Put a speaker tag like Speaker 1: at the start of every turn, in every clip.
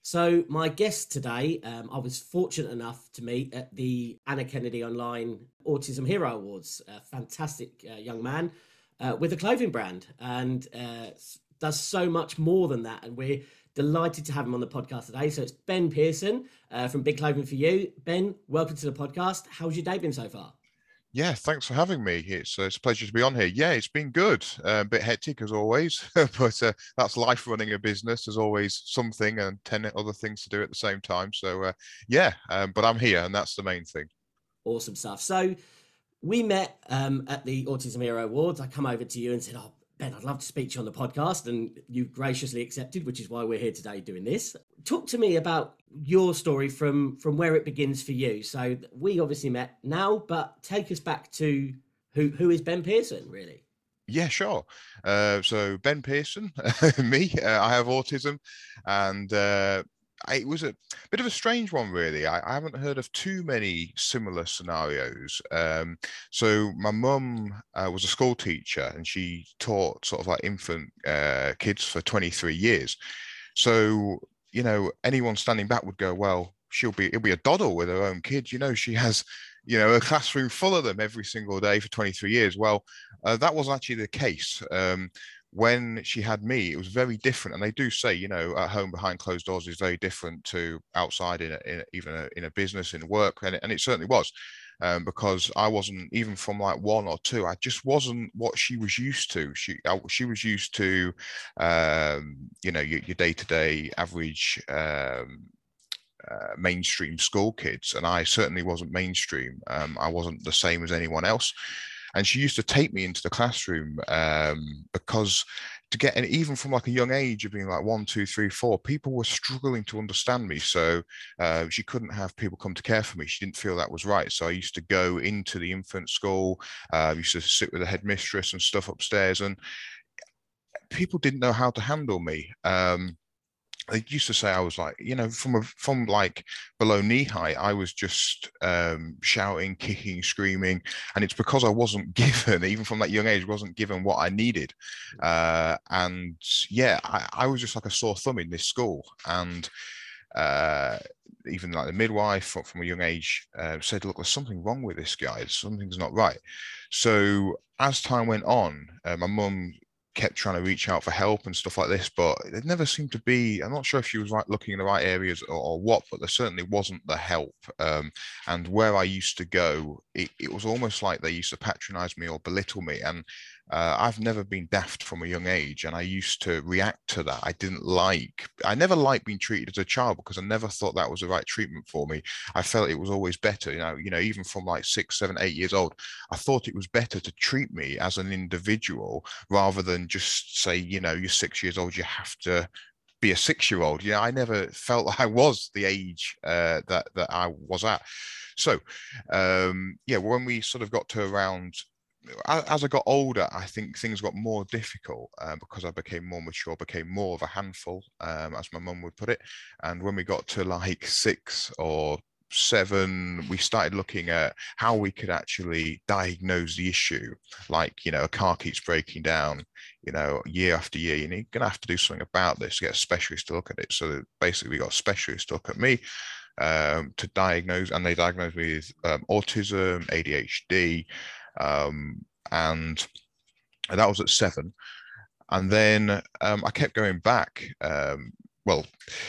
Speaker 1: So, my guest today, I was fortunate enough to meet at the Anna Kennedy Online Autism Hero Awards. A fantastic young man with a clothing brand and does so much more than that. And we're delighted to have him on the podcast today. So, it's Ben Pearson from Big Clothing for You. Ben, welcome to the podcast. How's your day been so far?
Speaker 2: Yeah, thanks for having me. It's a pleasure to be on here. Yeah, it's been good. A bit hectic as always, but that's life running a business. There's always something and 10 other things to do at the same time. So yeah, but I'm here and that's the main thing.
Speaker 1: Awesome stuff. So, we met at the Autism Hero Awards. I come over to you and said, "Oh, Ben, I'd love to speak to you on the podcast," and you graciously accepted, which is why we're here today doing this. Talk to me about your story from where it begins for you. So we obviously met now, but take us back to who is Ben Pearson, really?
Speaker 2: Yeah, sure. So Ben Pearson, me, I have autism, and it was a bit of a strange one, really. I haven't heard of too many similar scenarios. So my mum was a school teacher, and she taught sort of like infant kids for 23 years. So, anyone standing back would go, well, it'll be a doddle with her own kids. She has, a classroom full of them every single day for 23 years. Well, that wasn't actually the case. When she had me, it was very different. And they do say, at home behind closed doors is very different to outside in a business, in work. And it certainly was. Because I wasn't even from like one or two. I just wasn't what she was used to. She was used to, your day-to-day average mainstream school kids, and I certainly wasn't mainstream. I wasn't the same as anyone else. And she used to take me into the classroom because to get, and even from like a young age of being like one, two, three, four, people were struggling to understand me. So she couldn't have people come to care for me. She didn't feel that was right. So I used to go into the infant school, used to sit with the headmistress and stuff upstairs, and people didn't know how to handle me. They used to say I was like, from like below knee height, I was just shouting, kicking, screaming, and it's because I wasn't given, even from that young age, wasn't given what I needed. And yeah, I was just like a sore thumb in this school, and uh, even like the midwife from a young age said, "Look, there's something wrong with this guy. Something's not right." So as time went on, my mum kept trying to reach out for help and stuff like this, but it never seemed to be. I'm not sure if she was looking in the right areas or what, but there certainly wasn't the help. And where I used to go, it was almost like they used to patronize me or belittle me. And I've never been daft from a young age, and I used to react to that. I never liked being treated as a child because I never thought that was the right treatment for me. I felt it was always better, even from like 6, 7, 8 years old, I thought it was better to treat me as an individual rather than just say, you're 6 years old, you have to be a 6 year old. I never felt like I was the age that I was at. So, yeah, when we sort of got to around as I got older, I think things got more difficult because I became more mature, became more of a handful, as my mum would put it. And when we got to like 6 or 7, we started looking at how we could actually diagnose the issue. Like, a car keeps breaking down, year after year. You're going to have to do something about this, get a specialist to look at it. So basically, we got a specialist to look at me to diagnose, and they diagnosed me with autism, ADHD, and that was at 7. And then I kept going back. Well,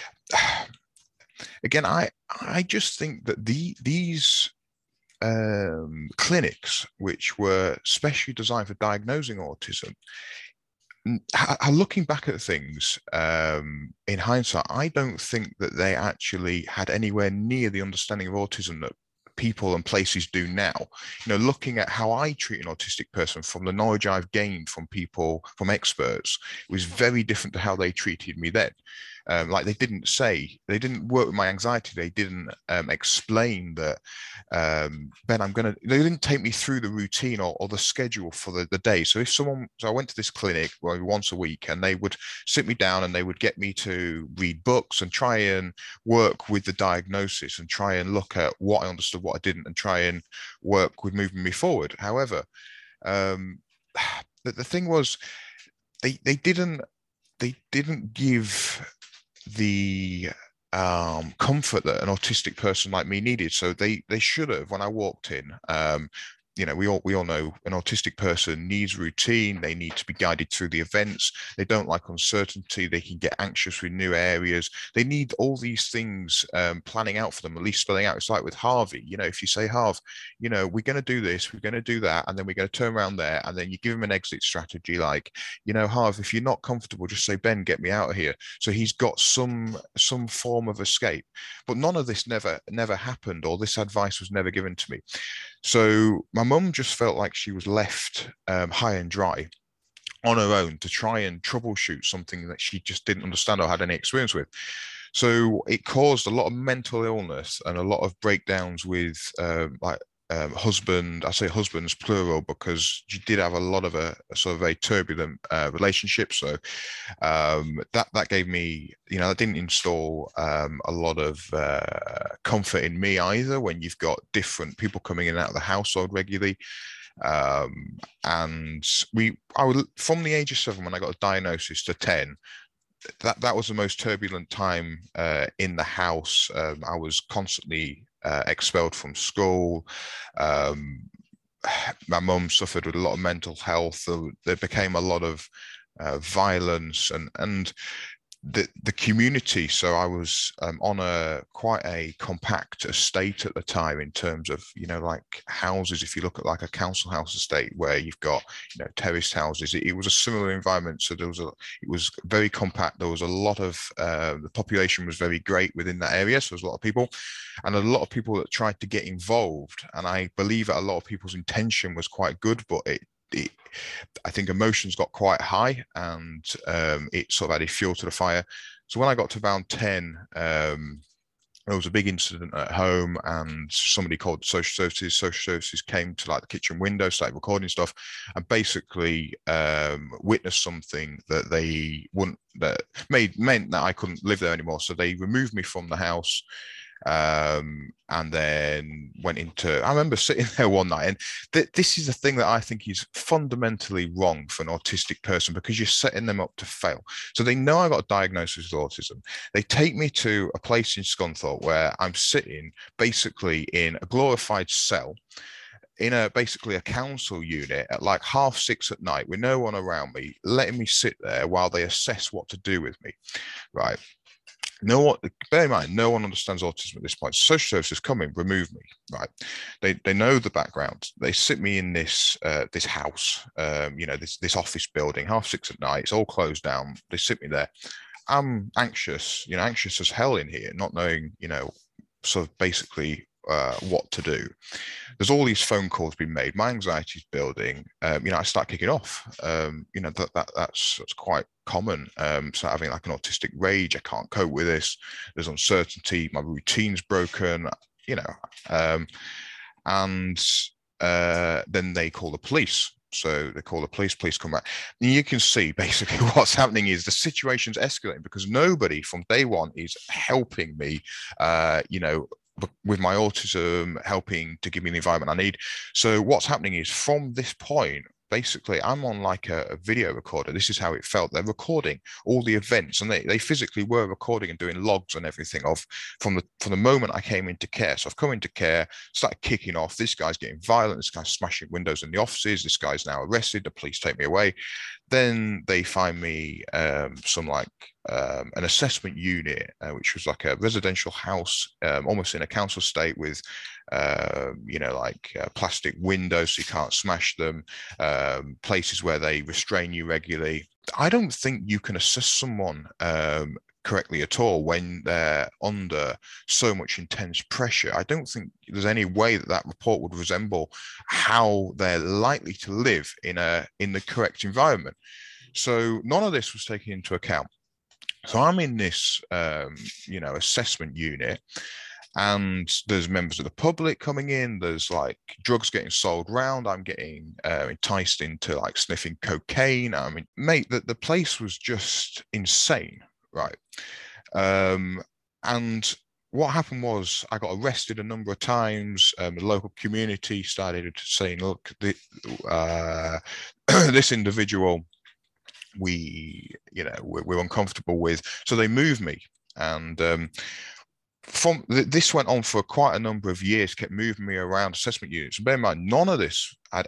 Speaker 2: again, I just think that these clinics, which were specially designed for diagnosing autism, looking back at things in hindsight, I don't think that they actually had anywhere near the understanding of autism that people and places do now. Looking at how I treat an autistic person from the knowledge I've gained from people, from experts, it was very different to how they treated me then. Like they didn't work with my anxiety. They didn't explain that, Ben, they didn't take me through the routine or the schedule for the day. So I went to this clinic once a week, and they would sit me down and they would get me to read books and try and work with the diagnosis and try and look at what I understood, what I didn't, and try and work with moving me forward. However, um, the thing was, they didn't give the comfort that an autistic person like me needed. So they should have, when I walked in, we all know an autistic person needs routine. They need to be guided through the events. They don't like uncertainty. They can get anxious with new areas. They need all these things planning out for them, at least spelling out. It's like with Harvey, if you say, Harv, we're going to do this, we're going to do that, and then we're going to turn around there, and then you give him an exit strategy like, Harv, if you're not comfortable, just say, Ben, get me out of here. So he's got some form of escape. But none of this never happened, or this advice was never given to me. So my mum just felt like she was left high and dry on her own to try and troubleshoot something that she just didn't understand or had any experience with. So it caused a lot of mental illness and a lot of breakdowns with husband. I say husbands plural because she did have a lot of a sort of a turbulent relationship. So that gave me, that didn't install a lot of comfort in me either, when you've got different people coming in and out of the household regularly. And I would, from the age of 7 when I got a diagnosis to 10, that was the most turbulent time in the house. I was constantly expelled from school. My mum suffered with a lot of mental health. There became a lot of violence and the community. So I was on quite a compact estate at the time in terms of, like houses. If you look at like a council house estate where you've got, terraced houses, it was a similar environment. So it was very compact. There was a lot of, the population was very great within that area. So there was a lot of people and a lot of people that tried to get involved. And I believe that a lot of people's intention was quite good, but I think emotions got quite high, and it sort of added fuel to the fire. So when I got to around 10, there was a big incident at home, and somebody called social services. Social services came to like the kitchen window, started recording stuff, and basically witnessed something that they wouldn't, that meant that I couldn't live there anymore. So they removed me from the house. And then went into, I remember sitting there one night, and this is the thing that I think is fundamentally wrong for an autistic person, because you're setting them up to fail. So they know I got a diagnosis with autism. They take me to a place in Scunthorpe where I'm sitting basically in a glorified cell in basically a council unit at like 6:30 at night with no one around me, letting me sit there while they assess what to do with me, right? Bear in mind, no one understands autism at this point. Social services come in, remove me, right? They know the background. They sit me in this house, this office building, 6:30 at night. It's all closed down. They sit me there. I'm anxious, anxious as hell in here, not knowing, sort of basically what to do. There's all these phone calls being made. My anxiety's building. I start kicking off. That's quite common. So having like an autistic rage, I can't cope with this. There's uncertainty. My routine's broken. And then they call the police. So they call the police come back. And you can see basically what's happening is the situation's escalating because nobody from day one is helping me, with my autism, helping to give me the environment I need. So what's happening is from this point, basically, I'm on like a video recorder. This is how it felt. They're recording all the events, and they physically were recording and doing logs and everything from the moment I came into care. So I've come into care, started kicking off. This guy's getting violent. This guy's smashing windows in the offices. This guy's now arrested. The police take me away. Then they find me an assessment unit, which was like a residential house, almost in a council estate with, plastic windows so you can't smash them, places where they restrain you regularly. I don't think you can assess someone correctly at all when they're under so much intense pressure. I don't think there's any way that report would resemble how they're likely to live in the correct environment. So none of this was taken into account. So I'm in this, assessment unit, and there's members of the public coming in. There's like drugs getting sold round. I'm getting enticed into like sniffing cocaine. I mean, mate, the place was just insane, right? And what happened was I got arrested a number of times. The local community started saying, look, this individual we're uncomfortable with. So they moved me. And this went on for quite a number of years, kept moving me around assessment units. And bear in mind, none of this had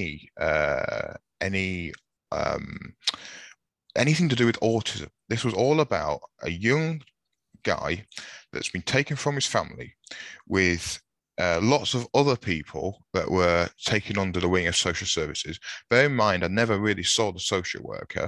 Speaker 2: any um, anything to do with autism. This was all about a young guy that's been taken from his family with lots of other people that were taken under the wing of social services. Bear in mind, I never really saw the social worker.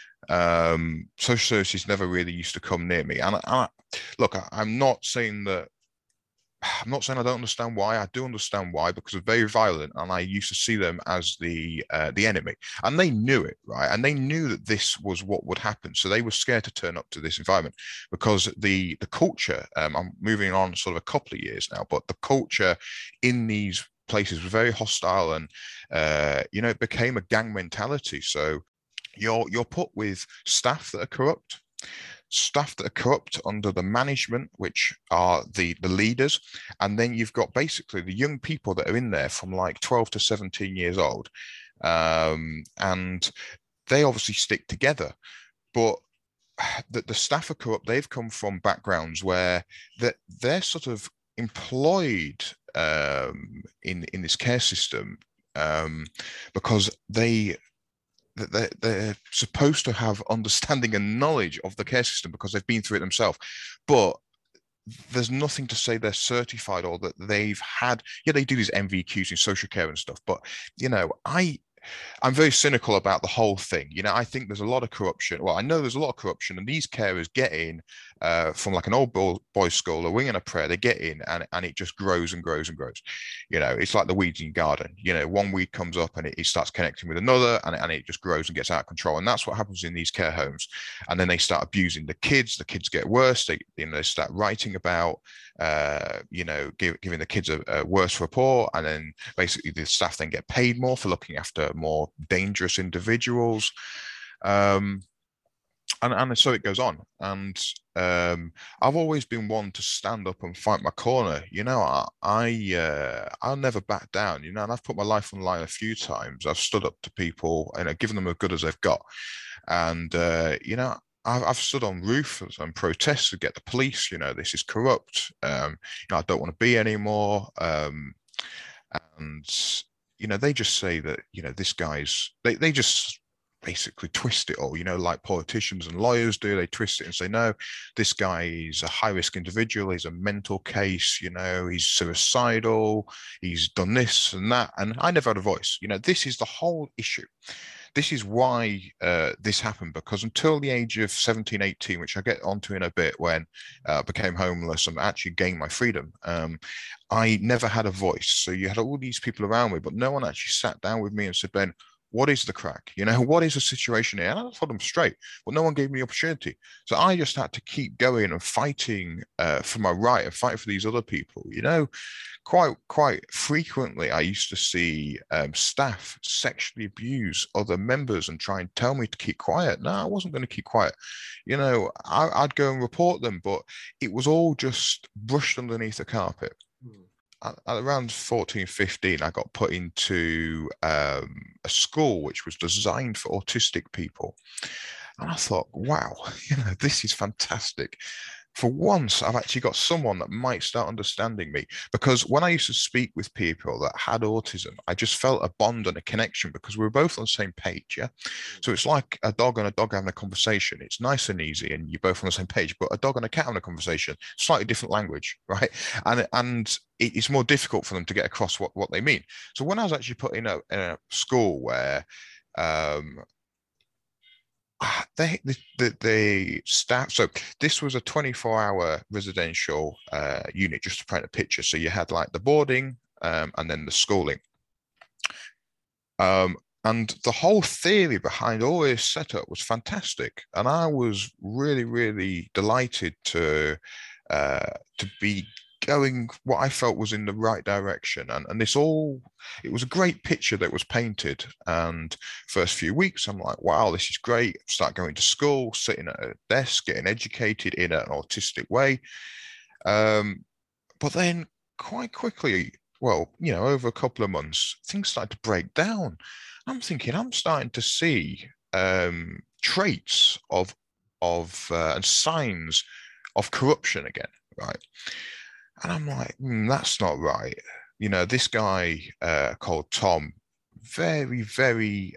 Speaker 2: Social services never really used to come near me. And look, I'm not saying that. I'm not saying I don't understand why. I do understand why, because they're very violent, and I used to see them as the enemy, and they knew it, right? And they knew that this was what would happen, so they were scared to turn up to this environment because the culture. I'm moving on sort of a couple of years now, but the culture in these places was very hostile, and it became a gang mentality. So you're put with staff that are corrupt, staff that are corrupt under the management, which are the leaders, and then you've got basically the young people that are in there from like 12 to 17 years old, and they obviously stick together, but the staff are corrupt. They've come from backgrounds where they're sort of employed in this care system because they're supposed to have understanding and knowledge of the care system because they've been through it themselves. But there's nothing to say they're certified or that they've had, yeah, they do these MVQs in social care and stuff. But, I'm very cynical about the whole thing. I think there's a lot of corruption. Well, I know there's a lot of corruption, and these carers get in from like an old boys' school, a wing and a prayer. They get in, and it just grows and grows and grows. It's like the weeds in your garden. One weed comes up and it starts connecting with another, and it just grows and gets out of control. And that's what happens in these care homes. And then they start abusing the kids. The kids get worse. They start writing about giving the kids a worse rapport, and then basically the staff then get paid more for looking after more dangerous individuals, and so it goes on. And I've always been one to stand up and fight my corner. I'll never back down. And I've put my life on the line a few times. I've stood up to people and given them as good as they've got, and I've stood on roofs and protests to get the police. This is corrupt. I don't want to be anymore. And they just say that this guy's. They just basically twist it all. Like politicians and lawyers do. They twist it and say, no, this guy is a high risk individual. He's a mental case. He's suicidal. He's done this and that. And I never had a voice. This is the whole issue. This is why this happened, because until the age of 17, 18, which I get onto in a bit, when I became homeless and actually gained my freedom, I never had a voice. So you had all these people around me, but no one actually sat down with me and said, Ben, what is the crack? What is the situation here? And I told them straight, but no one gave me the opportunity. So I just had to keep going and fighting for my right and fighting for these other people. Quite frequently, I used to see staff sexually abuse other members and try and tell me to keep quiet. No, I wasn't going to keep quiet. I'd go and report them, but it was all just brushed underneath the carpet. At around 14, 15, I got put into a school which was designed for autistic people. And I thought, wow, this is fantastic. For once, I've actually got someone that might start understanding me. Because when I used to speak with people that had autism, I just felt a bond and a connection because we were both on the same page. Yeah. So it's like a dog and a dog having a conversation. It's nice and easy and you're both on the same page. But a dog and a cat having a conversation, slightly different language, right? And it's more difficult for them to get across what they mean. So when I was actually put in a school where the staff, so this was a 24-hour residential unit, just to paint a picture. So you had like the boarding and then the schooling, and the whole theory behind all this setup was fantastic, and I was really, really delighted to be going what I felt was in the right direction. And it was a great picture that was painted. And first few weeks, I'm like, wow, this is great. Start going to school, sitting at a desk, getting educated in an autistic way. But then quite quickly, well, over a couple of months, things started to break down. I'm thinking, I'm starting to see traits of and signs of corruption again, right? And I'm like, that's not right. This guy called Tom, very, very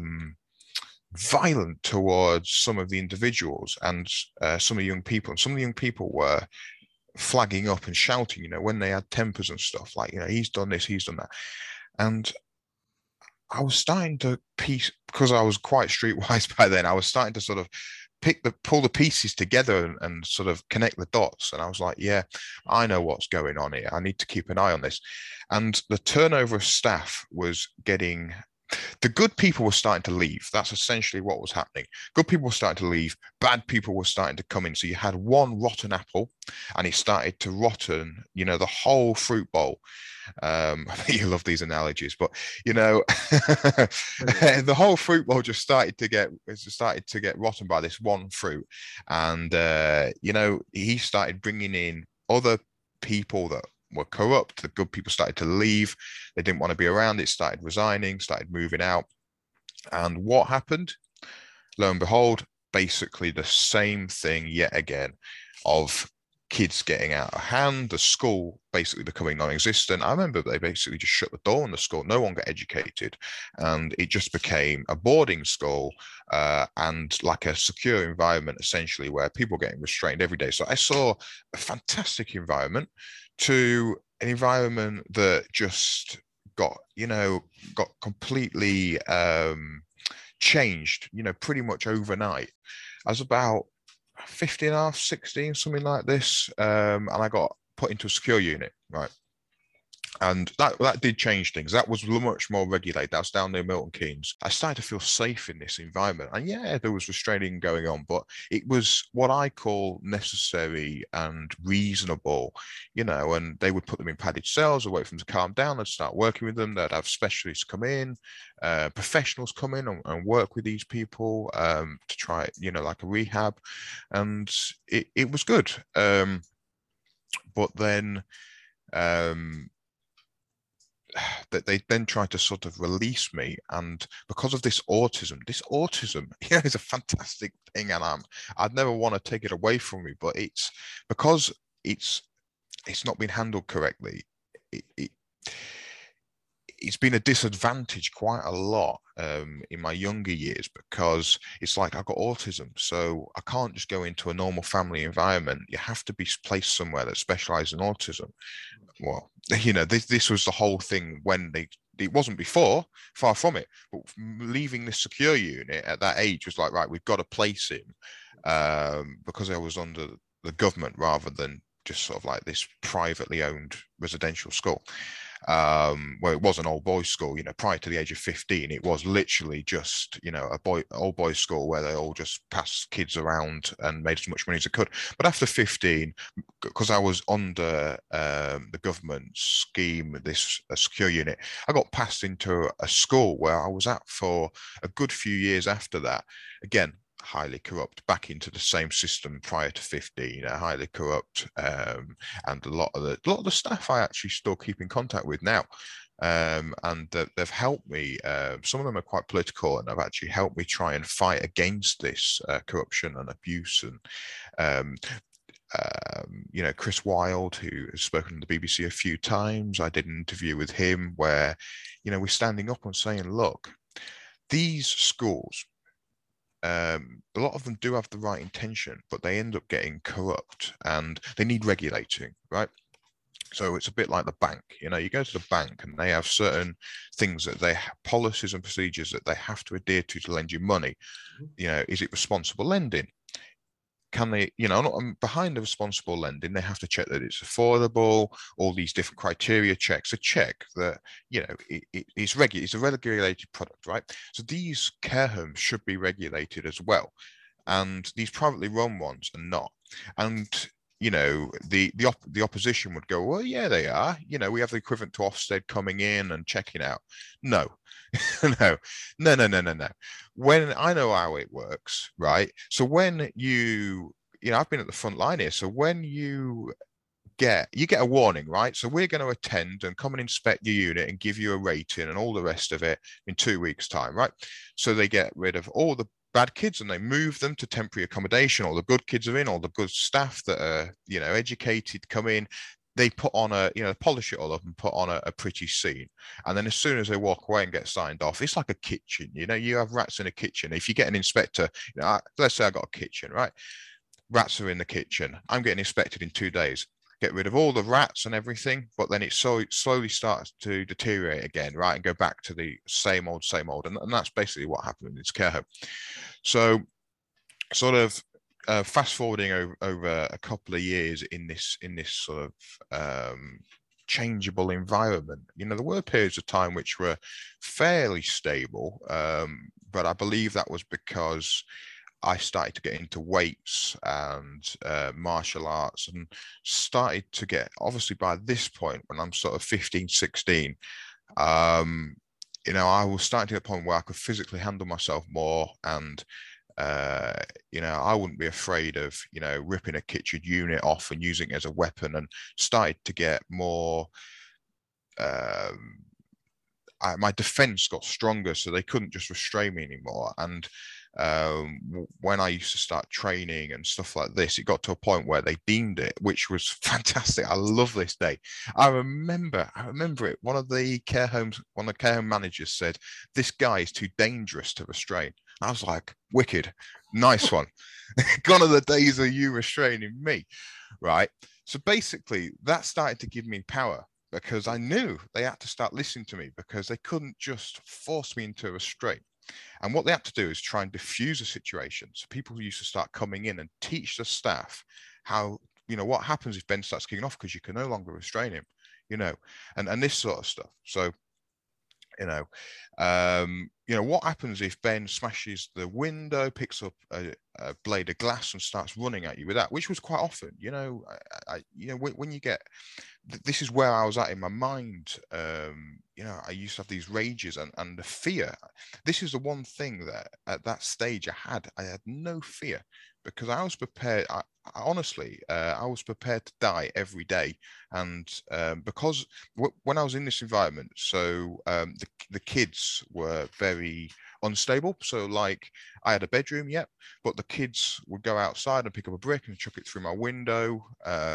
Speaker 2: violent towards some of the individuals and some of the young people. And some of the young people were flagging up and shouting, when they had tempers and stuff, like, he's done this, he's done that. And I was starting to piece, because I was quite streetwise by then, I was starting to sort of pull the pieces together and sort of connect the dots. And I was like, yeah, I know what's going on here. I need to keep an eye on this. And the turnover of staff was getting, the good people were starting to leave. That's essentially what was happening. Good people were starting to leave. Bad people were starting to come in. So you had one rotten apple and it started to rotten, the whole fruit bowl. I think you love these analogies, but the whole fruit bowl just started to get rotten by this one fruit. And he started bringing in other people that were corrupt. The good people started to leave. They didn't want to be around it, started resigning, started moving out. And what happened? Lo and behold, basically the same thing yet again, of kids getting out of hand, the school basically becoming non-existent. I remember they basically just shut the door on the school. No one got educated, and it just became a boarding school and like a secure environment, essentially, where people were getting restrained every day. So I saw a fantastic environment to an environment that just got completely changed, pretty much overnight. I was about 15 and a half, 16, something like this. And I got put into a secure unit, right? And that did change things. That was much more regulated. That was down near Milton Keynes. I started to feel safe in this environment. And yeah, there was restraining going on, but it was what I call necessary and reasonable, and they would put them in padded cells, wait for them to calm down. They'd start working with them. They'd have specialists come in, professionals come in and work with these people to try, like a rehab. And it was good. But then that they then tried to sort of release me, and because of this autism is a fantastic thing, and I'd never want to take it away from me, but it's because it's not been handled correctly. It's been a disadvantage quite a lot in my younger years, because it's like I've got autism, so I can't just go into a normal family environment. You have to be placed somewhere that specializes in autism. Well, this was the whole thing when it wasn't before, far from it, but leaving the secure unit at that age was like, right, we've got to place him, because I was under the government rather than just sort of like this privately owned residential school. Where it was an old boys school, prior to the age of 15, it was literally just, old boys school where they all just passed kids around and made as much money as they could. But after 15, because I was under the government scheme, this secure unit, I got passed into a school where I was at for a good few years after that. Again, highly corrupt, back into the same system prior to 15, highly corrupt, and a lot of the staff I actually still keep in contact with now, and they've helped me. Some of them are quite political, and have actually helped me try and fight against this corruption and abuse. And Chris Wilde, who has spoken to the BBC a few times, I did an interview with him where, we're standing up and saying, look, these schools, a lot of them do have the right intention, but they end up getting corrupt and they need regulating, right? So it's a bit like the bank. You go to the bank and they have certain things that they have, policies and procedures that they have to adhere to lend you money. Is it responsible lending? Can they, behind the responsible lending, they have to check that it's affordable, all these different criteria checks, a check that, it's a regulated product, right? So these care homes should be regulated as well. And these privately run ones are not. And, the opposition would go, well, yeah, they are. We have the equivalent to Ofsted coming in and checking out. No, no. When I know how it works, right? So when I've been at the front line here. So when you get a warning, right? So we're going to attend and come and inspect your unit and give you a rating and all the rest of it in 2 weeks' time, right? So they get rid of all the bad kids and they move them to temporary accommodation. All the good kids are in, all the good staff that are, educated come in. They put on polish it all up and put on a pretty scene. And then as soon as they walk away and get signed off, it's like a kitchen. You have rats in a kitchen. If you get an inspector, let's say I got a kitchen, right? Rats are in the kitchen. I'm getting inspected in 2 days. Get rid of all the rats and everything, but then it slowly starts to deteriorate again, right? And go back to the same old. And that's basically what happened in this care home. So sort of fast forwarding over a couple of years in this sort of changeable environment, there were periods of time which were fairly stable, but I believe that was because I started to get into weights and martial arts, and started to get, obviously by this point when I'm sort of 15, 16, I was starting to get to the point where I could physically handle myself more, and I wouldn't be afraid of, ripping a kitchen unit off and using it as a weapon, and started to get more, my defense got stronger, so they couldn't just restrain me anymore. And when I used to start training and stuff like this, it got to a point where they deemed it, which was fantastic. I love this day. I remember it. One of the care home managers said, "This guy is too dangerous to restrain." I was like, wicked, nice one. Gone are the days of you restraining me, right? So basically, that started to give me power, because I knew they had to start listening to me, because they couldn't just force me into a restraint. And what they had to do is try and diffuse the situation. So people used to start coming in and teach the staff how, what happens if Ben starts kicking off, because you can no longer restrain him, and this sort of stuff. So, what happens if Ben smashes the window, picks up a blade of glass and starts running at you with that, which was quite often, when you get, this is where I was at in my mind. I used to have these rages and the fear. This is the one thing that at that stage I had no fear, because I was prepared. Honestly, I was prepared to die every day. And because when I was in this environment, so the kids were very unstable. So like, I had a bedroom, yep, but the kids would go outside and pick up a brick and chuck it through my window.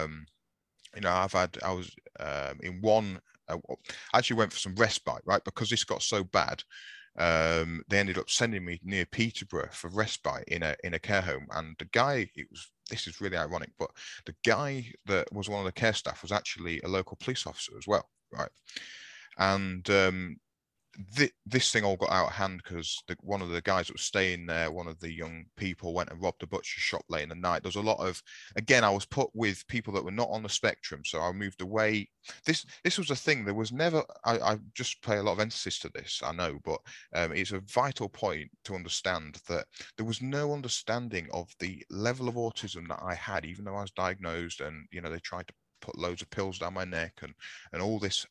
Speaker 2: I was in one, I actually went for some respite, right? Because this got so bad. They ended up sending me near Peterborough for respite in a care home. And the guy, this is really ironic, but the guy that was one of the care staff was actually a local police officer as well, right? And this thing all got out of hand, because one of the guys that was staying there, one of the young people, went and robbed a butcher shop late in the night. There was a lot of, again, I was put with people that were not on the spectrum, so I moved away. This was a thing. There was never, I just pay a lot of emphasis to this, I know, but it's a vital point to understand that there was no understanding of the level of autism that I had, even though I was diagnosed, and they tried to put loads of pills down my neck and all this,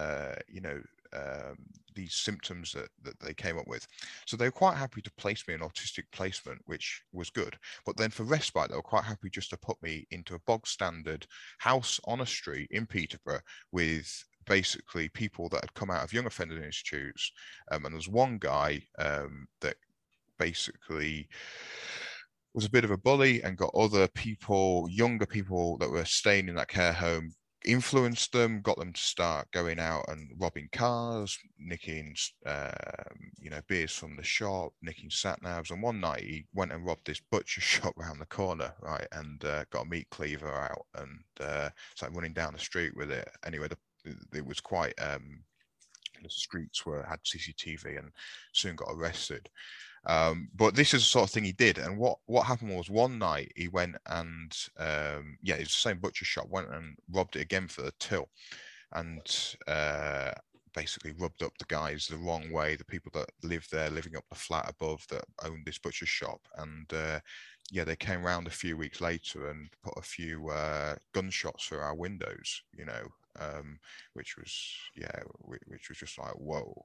Speaker 2: these symptoms that they came up with. So they were quite happy to place me in autistic placement, which was good. But then for respite, they were quite happy just to put me into a bog standard house on a street in Peterborough with basically people that had come out of young offender institutes. And there was one guy that basically was a bit of a bully and got other people, younger people that were staying in that care home, influenced them, got them to start going out and robbing cars, nicking, beers from the shop, nicking sat navs. And one night he went and robbed this butcher shop around the corner, right, and got a meat cleaver out and started running down the street with it. Anyway, it was quite. The streets had CCTV and soon got arrested. But this is the sort of thing he did. And what happened was, one night he went and it's the same butcher shop, went and robbed it again for the till, and basically rubbed up the guys the wrong way, the people that lived there, living up the flat above that owned this butcher shop. And they came round a few weeks later and put a few gunshots through our windows, which was just like, whoa.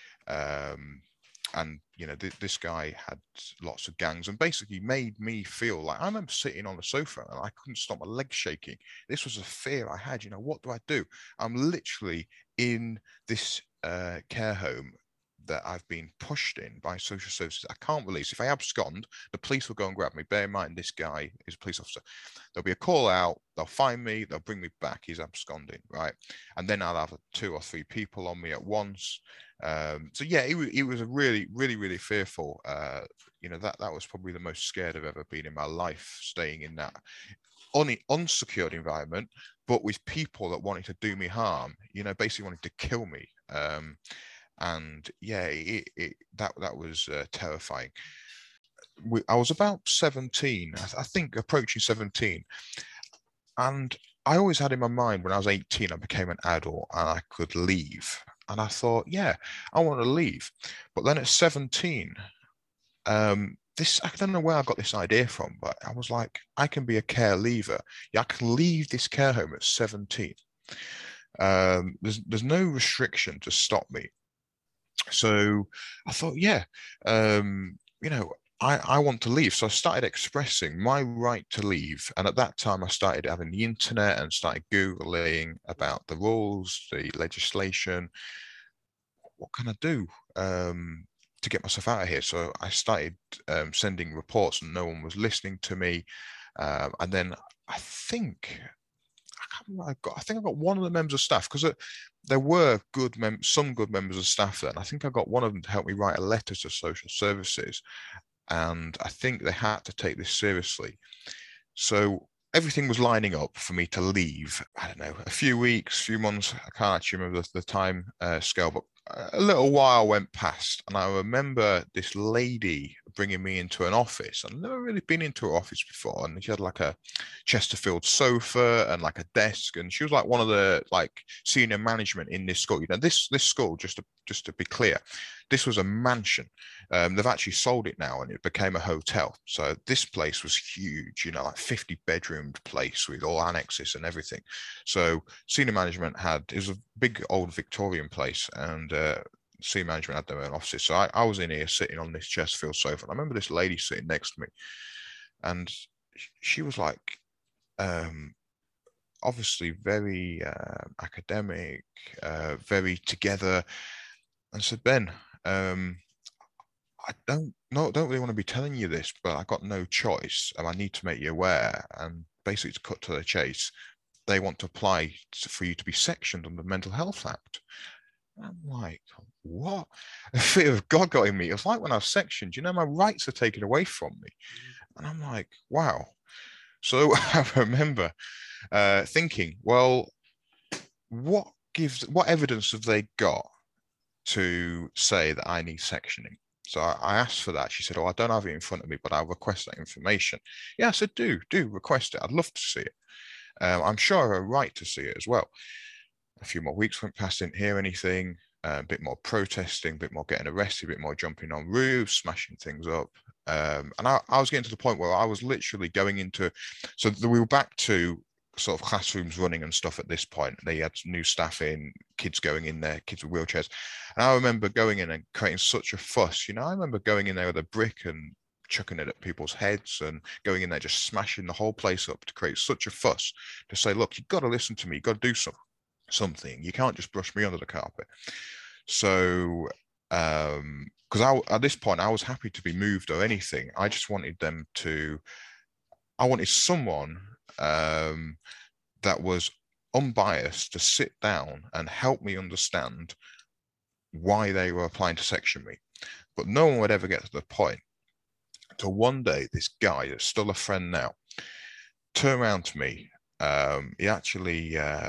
Speaker 2: And this guy had lots of gangs, and basically made me feel like, I remember sitting on the sofa and I couldn't stop my legs shaking. This was a fear I had. What do I do? I'm literally in this care home, that I've been pushed in by social services. I can't release. If I abscond, the police will go and grab me. Bear in mind, this guy is a police officer. There'll be a call out. They'll find me. They'll bring me back. He's absconding, right? And then I'll have 2 or 3 people on me at once. So yeah, he was a really, really, really fearful. That was probably the most scared I've ever been in my life, staying in that unsecured environment, but with people that wanted to do me harm. Basically wanted to kill me. And yeah, that was terrifying. I was about 17, I think, approaching 17, and I always had in my mind when I was 18, I became an adult and I could leave. And I thought, yeah, I want to leave. But then at 17, I don't know where I got this idea from, but I was like, I can be a care leaver. Yeah, I can leave this care home at 17. There's no restriction to stop me. So I thought, yeah, I want to leave. So I started expressing my right to leave. And at that time, I started having the internet and started Googling about the rules, the legislation. What can I do to get myself out of here? So I started sending reports and no one was listening to me. And then I think I got one of the members of staff, because there were some good members of staff there, and I think I got one of them to help me write a letter to social services, and I think they had to take this seriously. So everything was lining up for me to leave. I don't know, a few weeks, few months, I can't actually remember the time scale, but a little while went past, and I remember this lady bringing me into an office. I'd never really been into her office before, and she had like a Chesterfield sofa and like a desk, and she was like one of the senior management in this school. This school, just to be clear, this was a mansion. They've actually sold it now, and it became a hotel. So this place was huge, like 50-bedroomed place with all annexes and everything. So senior management it was a big old Victorian place, and senior management had their own offices. So I was in here sitting on this Chesterfield sofa, and I remember this lady sitting next to me, and she was like, obviously very academic, very together, and said, Ben, I don't really want to be telling you this, but I got no choice, and I need to make you aware. And basically, to cut to the chase, they want to apply for you to be sectioned under the Mental Health Act. I'm like, what? The fear of God got in me. It was like when I was sectioned, my rights are taken away from me. And I'm like, wow. So I remember thinking, well, what evidence have they got to say that I need sectioning? So I asked for that. She said, I don't have it in front of me, but I'll request that information. Yeah, I said, do request it. I'd love to see it. I'm sure I have a right to see it as well. A few more weeks went past, didn't hear anything. A bit more protesting, a bit more getting arrested, a bit more jumping on roofs, smashing things up. And I was getting to the point where I was literally going into, so we were back to sort of classrooms running and stuff at this point. They had new staff in, kids going in there, kids with wheelchairs. And I remember going in and creating such a fuss. I remember going in there with a brick and chucking it at people's heads, and going in there just smashing the whole place up to create such a fuss, to say, look, you've got to listen to me, you've got to do something. You can't just brush me under the carpet. So because at this point I was happy to be moved or anything. I just wanted I wanted someone that was unbiased to sit down and help me understand why they were applying to section me. But no one would ever get to the point until one day this guy that's still a friend now turned around to me. He actually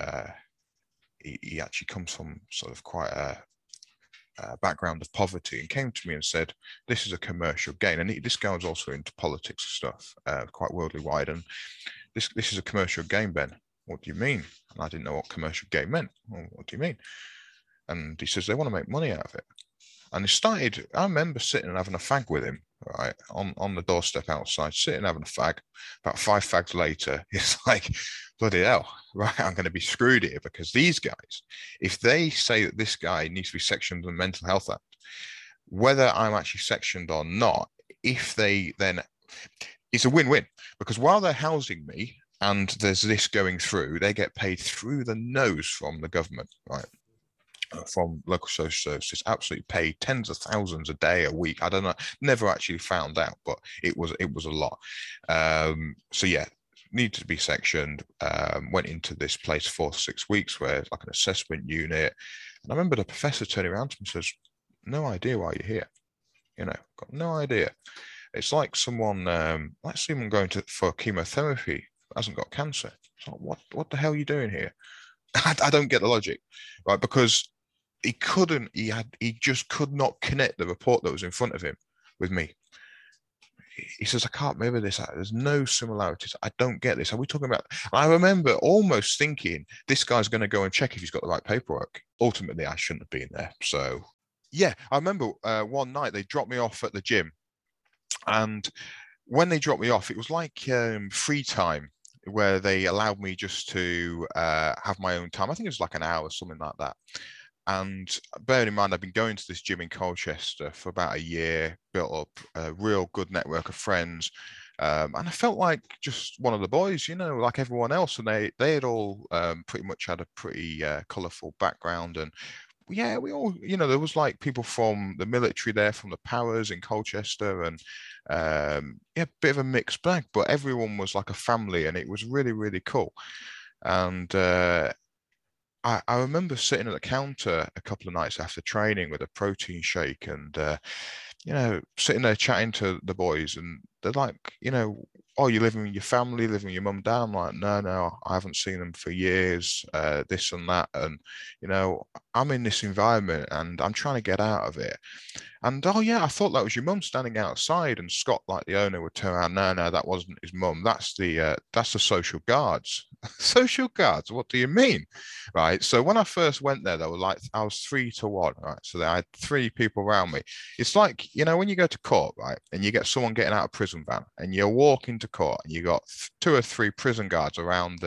Speaker 2: comes from sort of quite a background of poverty, and came to me and said, this is a commercial gain. And this guy was also into politics stuff, quite worldly wide. And this is a commercial gain, Ben. What do you mean? And I didn't know what commercial gain meant. Well, what do you mean? And he says, they want to make money out of it. And I remember sitting and having a fag with him, right, on the doorstep outside, sitting having a fag. About 5 fags later, it's like, bloody hell, right, I'm going to be screwed here, because these guys, if they say that this guy needs to be sectioned in the Mental Health Act, whether I'm actually sectioned or not, if they then, it's a win-win, because while they're housing me and there's this going through, they get paid through the nose from the government, right? from local social services absolutely paid tens of thousands a day, a week. I don't know, never actually found out, but it was a lot. So yeah, needed to be sectioned. Went into this place 4 to 6 weeks where it's like an assessment unit. And I remember the professor turning around to me and says, no idea why you're here. Got no idea. It's like someone going for chemotherapy hasn't got cancer. It's like, what the hell are you doing here? I don't get the logic, right? Because he just could not connect the report that was in front of him with me. He says, I can't remember this. There's no similarities. I don't get this. Are we talking about? I remember almost thinking this guy's going to go and check if he's got the right paperwork. Ultimately, I shouldn't have been there. So, yeah, I remember one night they dropped me off at the gym. And when they dropped me off, it was like free time where they allowed me just to have my own time. I think it was like an hour, something like that. And bearing in mind, I've been going to this gym in Colchester for about a year, built up a real good network of friends. And I felt like just one of the boys, like everyone else. And they had all pretty much had a pretty colourful background. And yeah, we all, there was like people from the military there, from the powers in Colchester, and yeah, a bit of a mixed bag, but everyone was like a family, and it was really, really cool. And I remember sitting at the counter a couple of nights after training with a protein shake, and sitting there chatting to the boys, and they're like, oh, you're living with your family, living with your mum and dad. I'm like, no, I haven't seen them for years, this and that. And, I'm in this environment and I'm trying to get out of it. And oh yeah, I thought that was your mum standing outside. And Scott, like the owner, would turn around. No, that wasn't his mum. That's the social guards. Social guards. What do you mean? Right. So when I first went there, they were like, I was 3 to 1. Right. So I had 3 people around me. It's like, when you go to court, right, and you get someone getting out of prison van, and you're walking to court, and you got 2 or 3 prison guards around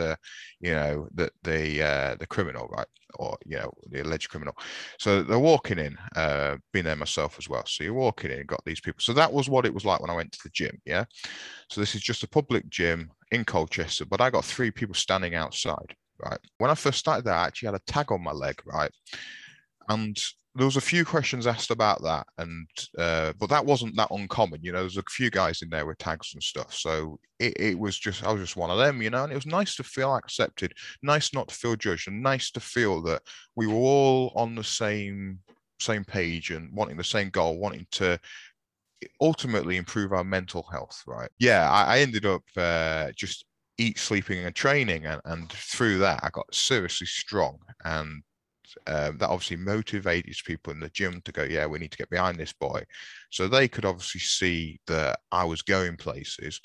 Speaker 2: the criminal, right, or the alleged criminal. So they're walking in, been there myself as well. So you're walking in and got these people. So that was what it was like when I went to the gym. Yeah. So this is just a public gym in Colchester, but I got 3 people standing outside. Right. When I first started there, I actually had a tag on my leg. Right. And there was a few questions asked about that, and but that wasn't that uncommon. There's a few guys in there with tags and stuff. So it was just, I was just one of them, and it was nice to feel accepted, nice not to feel judged, and nice to feel that we were all on the same page and wanting the same goal, wanting to ultimately improve our mental health. Right. Yeah, I ended up just eat, sleeping, and training, and through that, I got seriously strong, and that obviously motivated people in the gym to go, yeah, we need to get behind this boy. So they could obviously see that I was going places.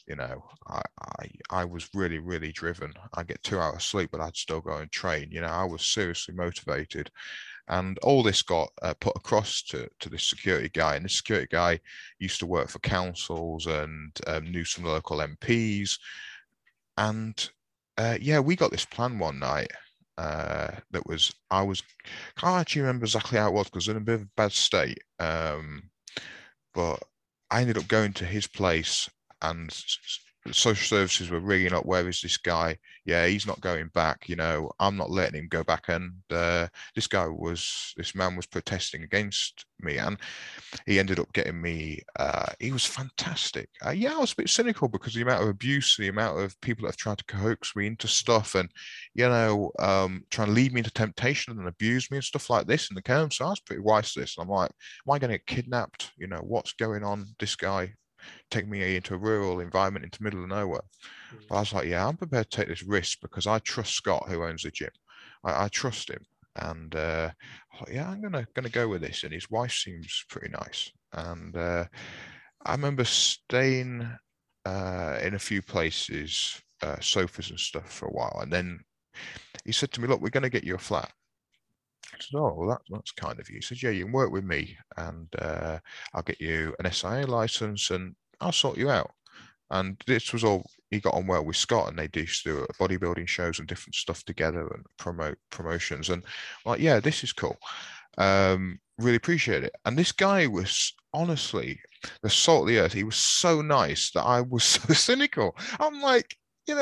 Speaker 2: I was really, really driven. I get 2 hours sleep, but I'd still go and train. I was seriously motivated. And all this got put across to this security guy. And this security guy used to work for councils and knew some local MPs. And yeah, we got this plan one night. I can't actually remember exactly how it was because in a bit of a bad state. But I ended up going to his place, and social services were ringing up, where is this guy? Yeah, he's not going back. I'm not letting him go back. And this man was protesting against me, and he ended up getting me. He was fantastic. Yeah, I was a bit cynical because the amount of abuse, the amount of people that have tried to coax me into stuff, and trying to lead me into temptation and abuse me and stuff like this in the camp. So I was pretty wise to this. I'm like, am I going to get kidnapped? What's going on? This guy take me into a rural environment into the middle of nowhere. But I was like, yeah, I'm prepared to take this risk because I trust Scott, who owns the gym. I trust him. And I thought, yeah, I'm gonna go with this. And his wife seems pretty nice. And I remember staying in a few places, sofas and stuff for a while. And then he said to me, look, we're going to get you a flat. I said, oh, well, that's kind of you. He said, yeah, you can work with me, and I'll get you an SIA license, and I'll sort you out. And this was all, he got on well with Scott, and they used to do bodybuilding shows and different stuff together and promote promotions. And like, yeah, this is cool. Really appreciate it. And this guy was honestly the salt of the earth. He was so nice that I was so cynical. I'm like,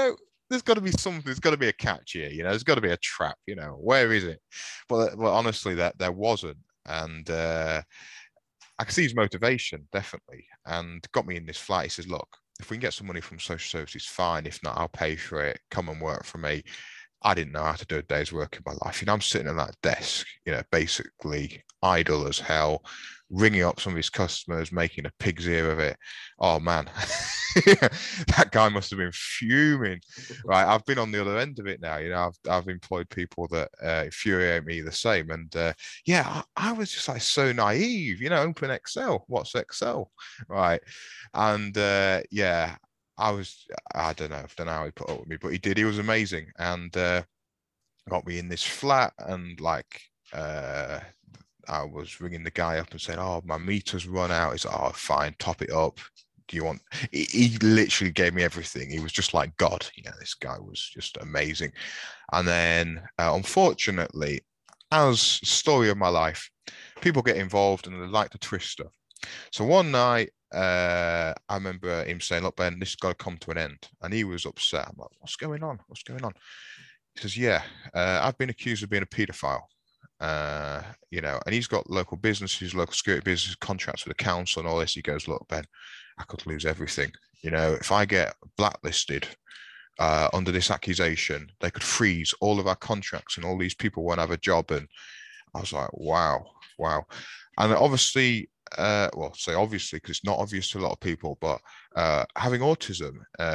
Speaker 2: there's got to be something. There's got to be a catch here. There's got to be a trap. Where is it? But honestly, that there wasn't, and I can see his motivation definitely, and got me in this flat. He says, "Look, if we can get some money from social services, fine. If not, I'll pay for it. Come and work for me." I didn't know how to do a day's work in my life. I'm sitting at that desk, basically idle as hell, ringing up some of his customers, making a pig's ear of it. Oh man, that guy must have been fuming. Right, I've been on the other end of it now. I've employed people that infuriate me the same, and yeah, I was just like so naive. Open Excel. What's Excel, right? And yeah. I don't know how he put up with me, but he did. He was amazing, and got me in this flat, and like I was ringing the guy up and saying, "Oh, my meter's run out." He's like, "Oh, fine, top it up. Do you want?" He literally gave me everything. He was just like God. This guy was just amazing. And then, unfortunately, as story of my life, people get involved and they like to twist stuff. So one night, I remember him saying, "Look, Ben, this has got to come to an end." And he was upset. I'm like, "What's going on? What's going on?" He says, "Yeah, I've been accused of being a paedophile." And he's got local businesses, local security business contracts with the council and all this. He goes, "Look, Ben, I could lose everything. If I get blacklisted under this accusation, they could freeze all of our contracts and all these people won't have a job." And I was like, wow. And obviously, well, say obviously, because it's not obvious to a lot of people, but having autism,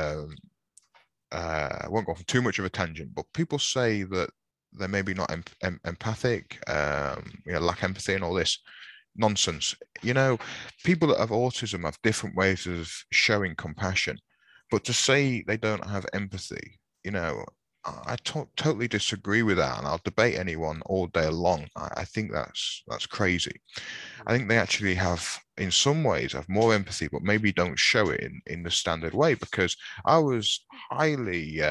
Speaker 2: I won't go off on too much of a tangent, but people say that they're maybe not empathic, lack empathy and all this nonsense. People that have autism have different ways of showing compassion, but to say they don't have empathy, I totally disagree with that, and I'll debate anyone all day long. I think that's crazy. I think they actually have, in some ways, have more empathy, but maybe don't show it in the standard way. Because I was highly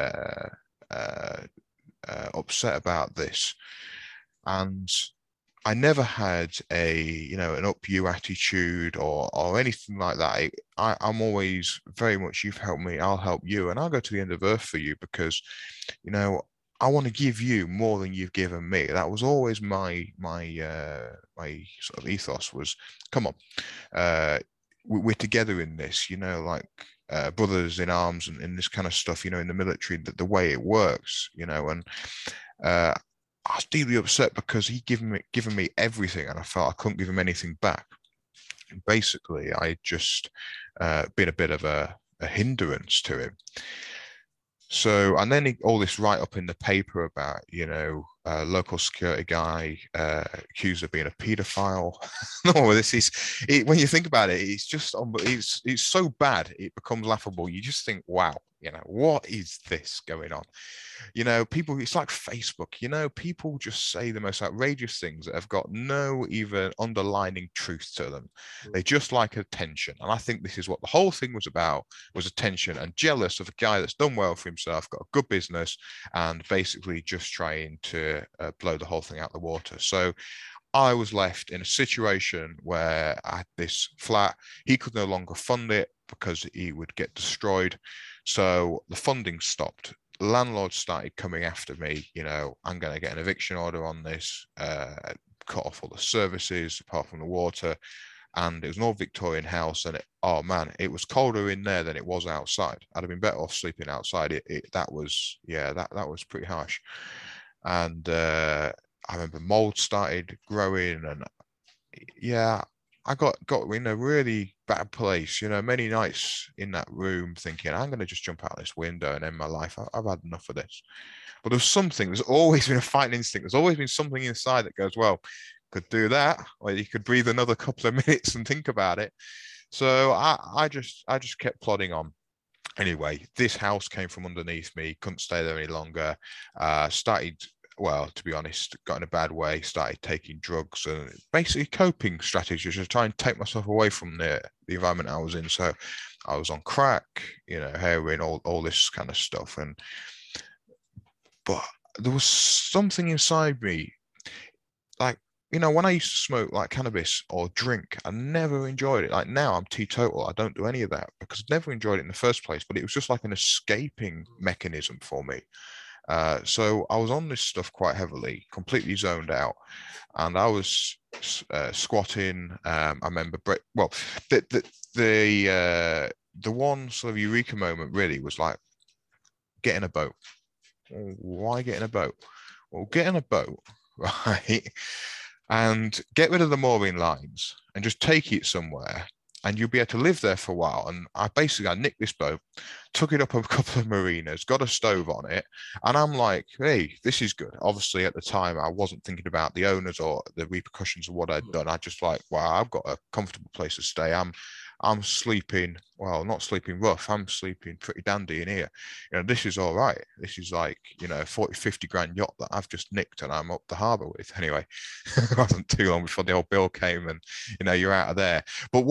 Speaker 2: upset about this, and I never had an up you attitude or anything like that. I'm always very much, you've helped me, I'll help you, and I'll go to the end of earth for you because I want to give you more than you've given me. That was always my sort of ethos was, come on, we're together in this, brothers in arms and in this kind of stuff, in the military, the way it works, and I was deeply upset because he'd given me everything, and I felt I couldn't give him anything back. And basically, I just been a bit of a hindrance to him. So, and then all this write up in the paper about, local security guy accused of being a paedophile. No, this is when you think about it, it's just it's so bad it becomes laughable. You just think, wow, what is this going on? People, it's like Facebook, people just say the most outrageous things that have got no even underlining truth to them. They just like attention. And I think this is what the whole thing was about, was attention and jealous of a guy that's done well for himself, got a good business, and basically just trying to blow the whole thing out the water. So I was left in a situation where I had this flat. He could no longer fund it because he would get destroyed. So the funding stopped. Landlords started coming after me. I'm going to get an eviction order on this, cut off all the services apart from the water. And it was an old Victorian house, and oh man, it was colder in there than it was outside. I'd have been better off sleeping outside. That was pretty harsh. And I remember mold started growing, and yeah, I got in a really bad place. Many nights in that room thinking, I'm going to just jump out this window and end my life. I've had enough of this. But there's always been a fighting instinct. There's always been something inside that goes, well, could do that, or you could breathe another couple of minutes and think about it. So I just kept plodding on. Anyway, this house came from underneath me, couldn't stay there any longer. Started, well, to be honest, got in a bad way, started taking drugs and basically coping strategies to try and take myself away from the environment I was in. So I was on crack, heroin, all this kind of stuff. But there was something inside me, like when I used to smoke like cannabis or drink, I never enjoyed it. Like now I'm teetotal. I don't do any of that because I never enjoyed it in the first place, but it was just like an escaping mechanism for me. So I was on this stuff quite heavily, completely zoned out, and I was squatting. I remember, well, the one sort of eureka moment really was like getting a boat. Why get in a boat? Well, get in a boat, right? And get rid of the mooring lines and just take it somewhere, and you'll be able to live there for a while. And I nicked this boat, took it up a couple of marinas, got a stove on it, and I'm like, hey, this is good. Obviously, at the time, I wasn't thinking about the owners or the repercussions of what I'd done. I just like, wow, I've got a comfortable place to stay. I'm sleeping, well, not sleeping rough. I'm sleeping pretty dandy in here. This is all right. This is like, 40, 50 grand yacht that I've just nicked and I'm up the harbour with. Anyway, it wasn't too long before the old bill came and, you're out of there. But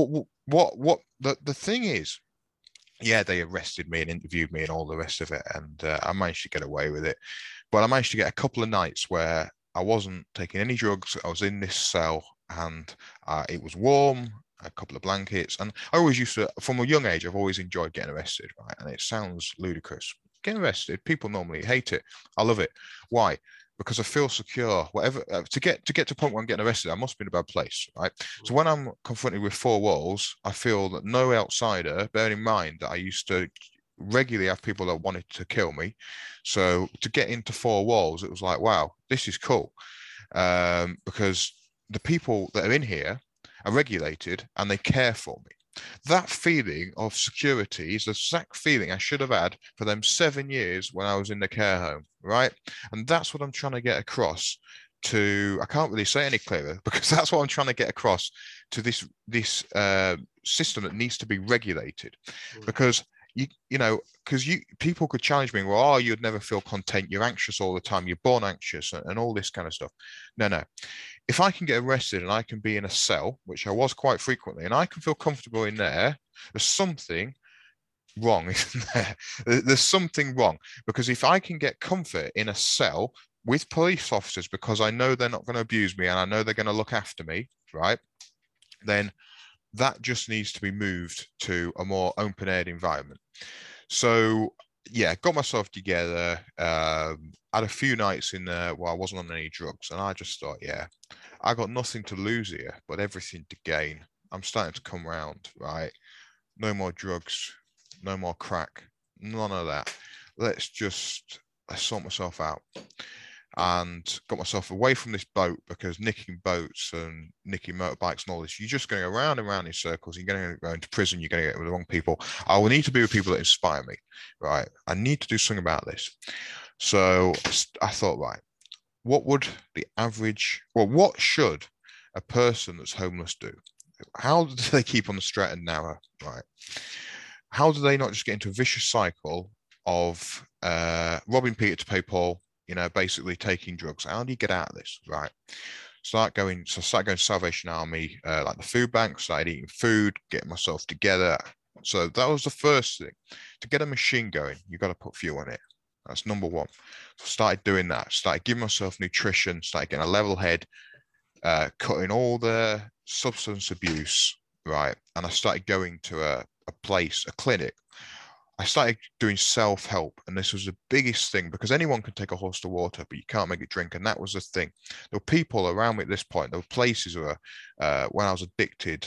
Speaker 2: the thing is, yeah, they arrested me and interviewed me and all the rest of it. And I managed to get away with it. But I managed to get a couple of nights where I wasn't taking any drugs. I was in this cell and it was warm, a couple of blankets. And I always used to, from a young age, I've always enjoyed getting arrested, right? And it sounds ludicrous. Getting arrested, people normally hate it. I love it. Why? Because I feel secure. Whatever to get to the point where I'm getting arrested, I must be in a bad place, right? So when I'm confronted with four walls, I feel that no outsider. Bearing in mind that I used to regularly have people that wanted to kill me, so to get into four walls, it was like, wow, this is cool, because the people that are in here are regulated and they care for me. That feeling of security is the exact feeling I should have had for them 7 years when I was in the care home, right? And that's what I'm trying to get across to. I can't really say any clearer because that's what I'm trying to get across to this system that needs to be regulated, because people could challenge me. Well, you'd never feel content. You're anxious all the time. You're born anxious and all this kind of stuff. No. If I can get arrested and I can be in a cell, which I was quite frequently, and I can feel comfortable in there, there's something wrong, isn't there? There's something wrong, because if I can get comfort in a cell with police officers because I know they're not going to abuse me and I know they're going to look after me, right? Then that just needs to be moved to a more open-aired environment. So yeah, got myself together, had a few nights in there where I wasn't on any drugs, and I just thought, yeah, I got nothing to lose here, but everything to gain. I'm starting to come around, right? No more drugs, no more crack, none of that. Let's sort myself out. And got myself away from this boat, because nicking boats and nicking motorbikes and all this, you're just going around and around in circles. You're going to go into prison. You're going to get with the wrong people. I will need to be with people that inspire me, right? I need to do something about this. So I thought, right, what should a person that's homeless do? How do they keep on the straight and narrow, right? How do they not just get into a vicious cycle of robbing Peter to pay Paul, basically taking drugs? How do you get out of this, right? Start going to Salvation Army, like the food bank, started eating food, getting myself together. So that was the first thing. To get a machine going, you've got to put fuel in it. That's number one. So started doing that, started giving myself nutrition, started getting a level head, cutting all the substance abuse, right? And I started going to a clinic. I started doing self-help, and this was the biggest thing, because anyone can take a horse to water, but you can't make it drink. And that was the thing. There were people around me at this point. There were places where, when I was addicted,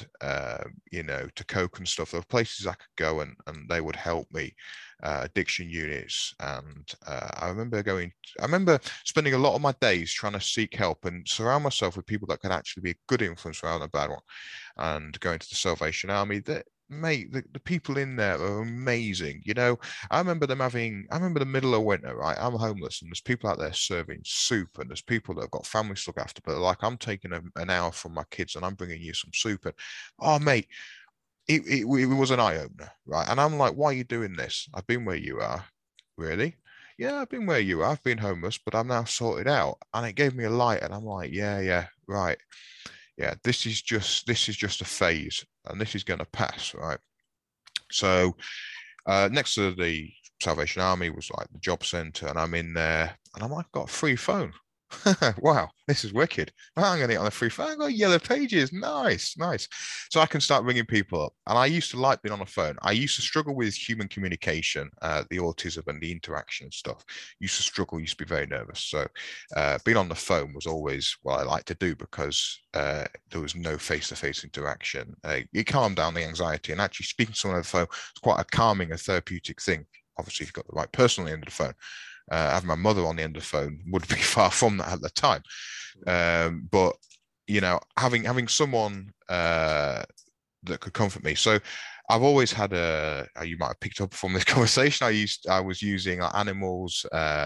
Speaker 2: to coke and stuff, there were places I could go and they would help me, addiction units. And I remember spending a lot of my days trying to seek help and surround myself with people that could actually be a good influence rather than a bad one. And going to the Salvation Army, mate, the people in there are amazing. I remember the middle of winter, right? I'm homeless and there's people out there serving soup, and there's people that have got families to look after, but like, I'm taking an hour from my kids and I'm bringing you some soup. And oh, mate, it was an eye opener, right? And I'm like, why are you doing this? I've been where you are. Really? Yeah, I've been where you are. I've been homeless, but I'm now sorted out. And it gave me a light, and I'm like, yeah, right. Yeah, this is just a phase, and this is going to pass, right? So next to the Salvation Army was like the job center, and I'm in there, and I'm like, got a free phone Wow, this is wicked. I'm going to get on a free phone. I got yellow pages. Nice, nice. So I can start ringing people up. And I used to like being on the phone. I used to struggle with human communication, the autism and the interaction stuff. Used to struggle, used to be very nervous. So being on the phone was always what I liked to do because there was no face-to-face interaction. It calmed down the anxiety. And actually speaking to someone on the phone is quite a calming, a therapeutic thing. Obviously, if you've got the right person on the end of the phone. Having my mother on the end of the phone would be far from that at the time. But you know, having someone that could comfort me. So I've always had you might have picked up from this conversation. I was using animals,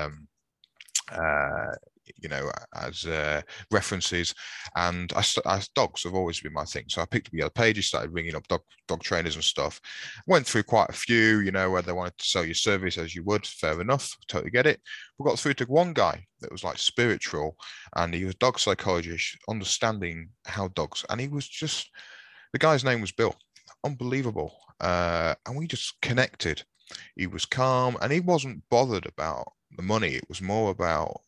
Speaker 2: uh, you know, as references, and dogs have always been my thing. So I picked up the other pages, started ringing up dog trainers and stuff. Went through quite a few, you know, where they wanted to sell your service as you would. Fair enough, totally get it. We got through to one guy that was like spiritual, and he was a dog psychologist, understanding how dogs, and he was just the guy's name was Bill, unbelievable, and we just connected. He was calm, and he wasn't bothered about the money. It was more about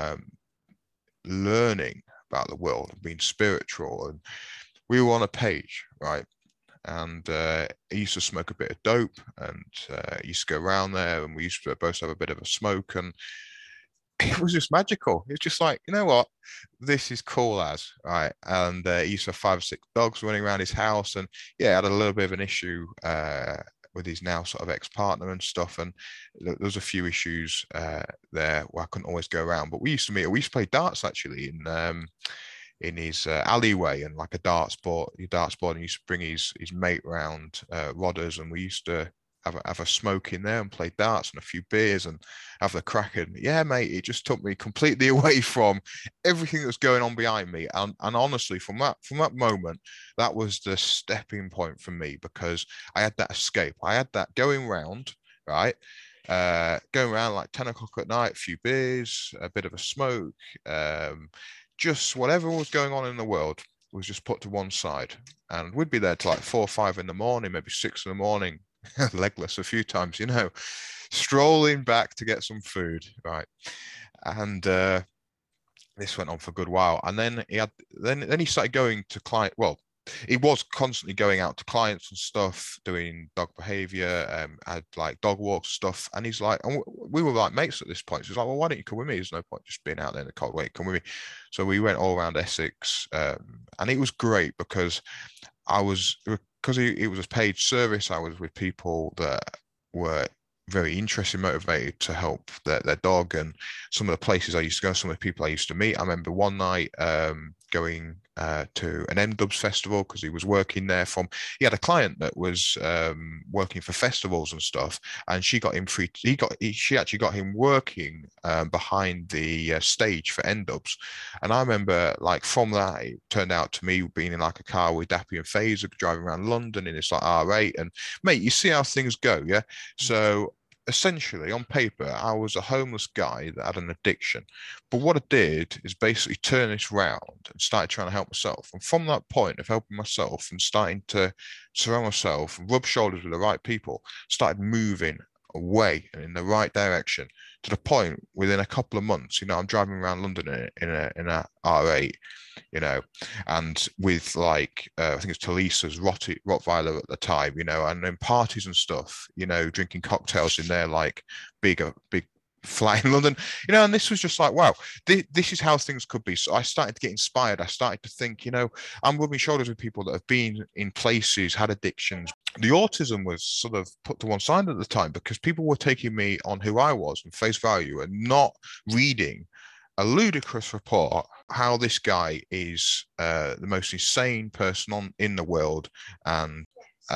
Speaker 2: learning about the world and being spiritual. And we were on a page, right? And he used to smoke a bit of dope, and he used to go around there, and we used to both have a bit of a smoke, and it was just magical. It's just like, you know what, this is cool as right. And he used to have 5 or 6 dogs running around his house, and yeah, had a little bit of an issue with his now sort of ex-partner and stuff, and there was a few issues there where I couldn't always go around. But we used to meet. We used to play darts actually in his alleyway, and like a darts board, and he used to bring his mate round, Rodders, and we used to have a smoke in there and play darts and a few beers and have the crack. And yeah, mate, it just took me completely away from everything that was going on behind me. And honestly, from that moment, that was the stepping point for me, because I had that escape. I had that going round, right? Going around like 10 o'clock at night, a few beers, a bit of a smoke, just whatever was going on in the world was just put to one side. And we'd be there till like 4 or 5 in the morning, maybe 6 in the morning, legless a few times, you know, strolling back to get some food, right? And this went on for a good while. And then he started going to client. Well, he was constantly going out to clients and stuff, doing dog behavior, had like dog walks stuff. And he's like, and we were like mates at this point. So he's like, well, why don't you come with me? There's no point just being out there in the cold. Wait, come with me. So we went all around Essex, and it was great because it was a paid service. I was with people that were very interested, motivated to help their dog, and some of the places I used to go, some of the people I used to meet. I remember one night going to an M-Dubs festival because he was working there he had a client that was working for festivals and stuff, and she got him free. She actually got him working behind the stage for M-Dubs. And I remember, like, from that, it turned out to me being in like a car with Dappy and Fazer driving around London in this like R8. And mate, you see how things go, yeah? So essentially, on paper, I was a homeless guy that had an addiction. But what I did is basically turn this round and started trying to help myself. And from that point of helping myself and starting to surround myself and rub shoulders with the right people, started moving away and in the right direction, to the point within a couple of months, you know, I'm driving around London in a R8, you know, and with like I think it's Talisa's Rottweiler at the time, you know, and then parties and stuff, you know, drinking cocktails in there like big flat in London, you know. And this was just like, wow, this is how things could be. So I started to get inspired. I started to think, you know, I'm rubbing shoulders with people that have been in places, had addictions. The autism was sort of put to one side at the time because people were taking me on who I was and face value, and not reading a ludicrous report how this guy is the most insane person in the world. And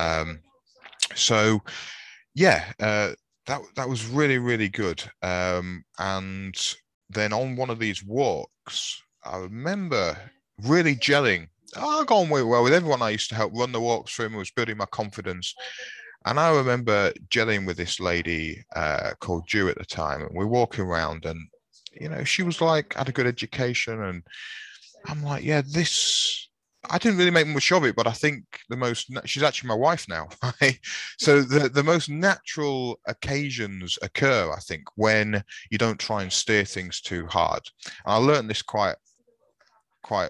Speaker 2: so yeah, that was really, really good. And then on one of these walks, I remember really gelling. I got on well with everyone I used to help run the walks for him. It was building my confidence. And I remember gelling with this lady called Jew at the time. And we're walking around, and, you know, she was like, had a good education. And I'm like, yeah, I didn't really make much of it, but I think she's actually my wife now. Right? So the most natural occasions occur, I think, when you don't try and steer things too hard. And I learned this quite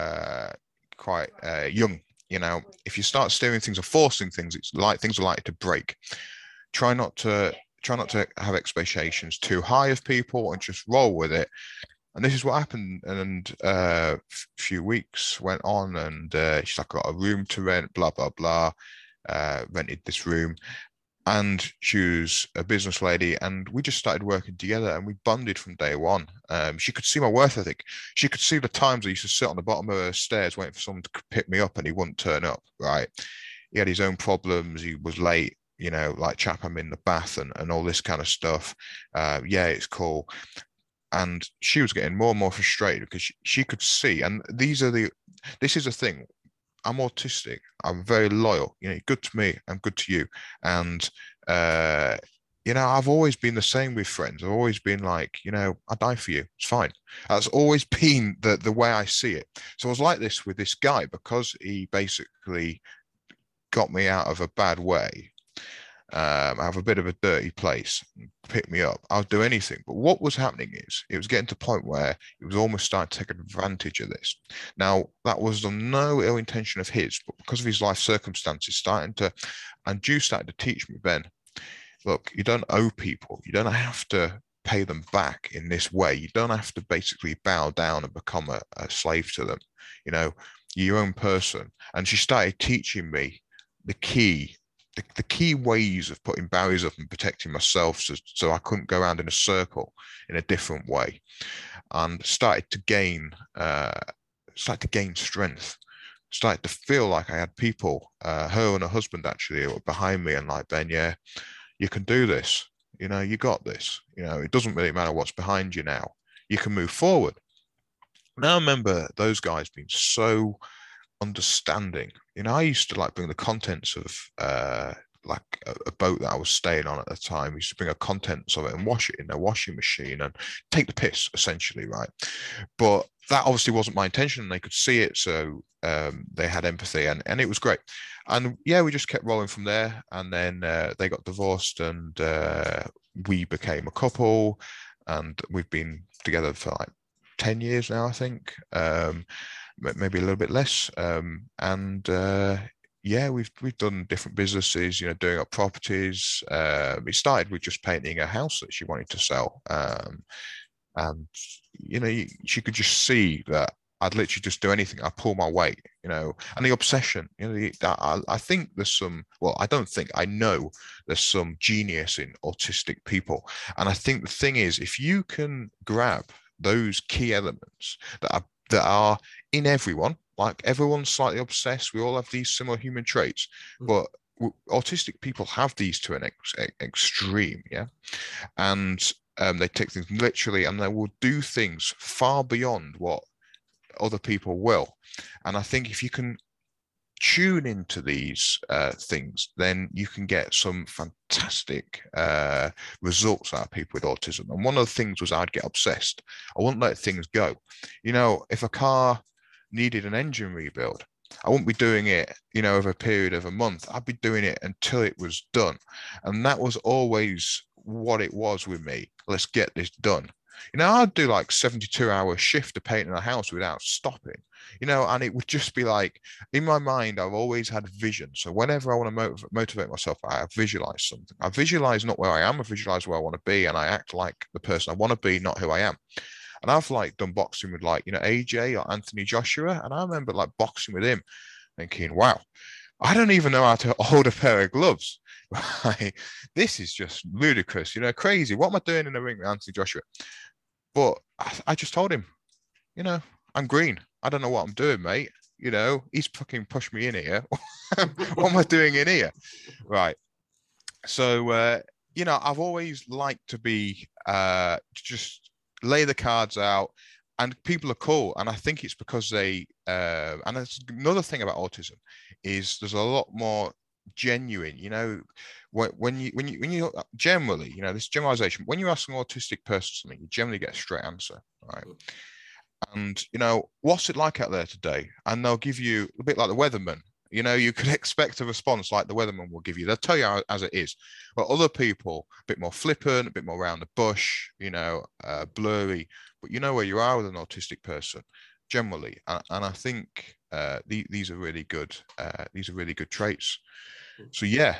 Speaker 2: young. You know, if you start steering things or forcing things, it's like things are likely to break. Try not to have expectations too high of people and just roll with it. And this is what happened. And a few weeks went on, and she's like, got a room to rent, blah blah blah. Rented this room, and she was a business lady, and we just started working together, and we bonded from day one. She could see my worth ethic. She could see the times I used to sit on the bottom of her stairs waiting for someone to pick me up, and he wouldn't turn up. Right? He had his own problems. He was late. You know, like chap, I'm in the bath and all this kind of stuff. Yeah, it's cool. And she was getting more and more frustrated because she could see, and this is the thing. I'm autistic. I'm very loyal. You know, good to me. I'm good to you. And uh, you know, I've always been the same with friends. I've always been like, you know, I die for you. It's fine. That's always been the way I see it. So I was like this with this guy because he basically got me out of a bad way. I have a bit of a dirty place, pick me up. I'll do anything. But what was happening is it was getting to the point where it was almost starting to take advantage of this. Now, that was no ill intention of his, but because of his life circumstances, and Jude started to teach me, Ben, look, you don't owe people. You don't have to pay them back in this way. You don't have to basically bow down and become a slave to them. You know, you're your own person. And she started teaching me the key the key ways of putting barriers up and protecting myself so I couldn't go around in a circle in a different way, and started to gain strength, started to feel like I had people, her and her husband actually, were behind me and like, Ben, yeah, you can do this. You know, you got this. You know, it doesn't really matter what's behind you now. You can move forward. Now I remember those guys being so understanding. You know, I used to like bring the contents of like a boat that I was staying on at the time. I used to bring the contents of it and wash it in their washing machine and take the piss, essentially, right? But that obviously wasn't my intention. They could see it, so they had empathy, and it was great. And yeah, we just kept rolling from there. And then they got divorced, and we became a couple, and we've been together for like 10 years now, I think. Maybe a little bit less. And yeah, we've done different businesses, you know, doing up properties. It started with just painting a house that she wanted to sell. And you know, she could just see that I'd literally just do anything. I pull my weight, you know, and the obsession, you know, I think there's some, well, I don't think, I know there's some genius in autistic people. And I think the thing is, if you can grab those key elements that are in everyone, like everyone's slightly obsessed. We all have these similar human traits, but autistic people have these to an extreme, yeah. And they take things literally, and they will do things far beyond what other people will. And I think if you can tune into these things, then you can get some fantastic results out of people with autism. And one of the things was I'd get obsessed. I wouldn't let things go. You know, if a car needed an engine rebuild, I wouldn't be doing it, you know, over a period of a month. I'd be doing it until it was done. And that was always what it was with me. Let's get this done. You know, I'd do like 72-hour shift of painting a house without stopping, you know, and it would just be like, in my mind, I've always had vision. So whenever I want to motivate myself, I visualize something. I visualize not where I am, I visualize where I want to be, and I act like the person I want to be, not who I am. And I've like done boxing with like, you know, AJ or Anthony Joshua. And I remember like boxing with him thinking, wow, I don't even know how to hold a pair of gloves. Right? This is just ludicrous, you know, crazy. What am I doing in the ring with Anthony Joshua? But I just told him, you know, I'm green. I don't know what I'm doing, mate. You know, he's fucking pushed me in here. What am I doing in here? Right. So, you know, I've always liked to be just lay the cards out, and people are cool. And I think it's because and that's another thing about autism is there's a lot more genuine, you know, when you generally, you know, this generalization, when you ask an autistic person something, you generally get a straight answer, right? And, what's it like out there today? And they'll give you a bit like the weatherman. You could expect a response like the weatherman will give you. They'll tell you as it is. But other people, a bit more flippant, a bit more around the bush, blurry. But you know where you are with an autistic person, generally. And I think these are really good. These are really good traits. So yeah,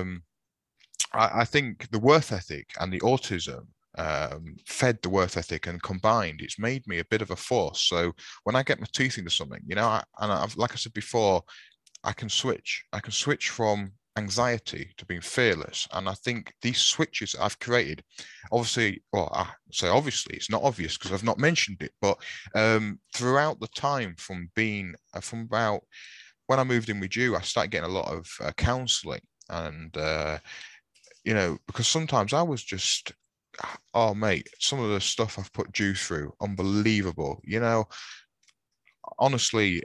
Speaker 2: I think the worth ethic and the autism fed the worth ethic, and combined, it's made me a bit of a force. So when I get my teeth into something, like I said before, I can switch. I can switch from anxiety to being fearless. And I think these switches I've created, obviously, well, I say obviously, it's not obvious because I've not mentioned it, but throughout the time from about when I moved in with you, I started getting a lot of counseling. And because sometimes I was just, oh mate, some of the stuff I've put Juice through, unbelievable. Honestly,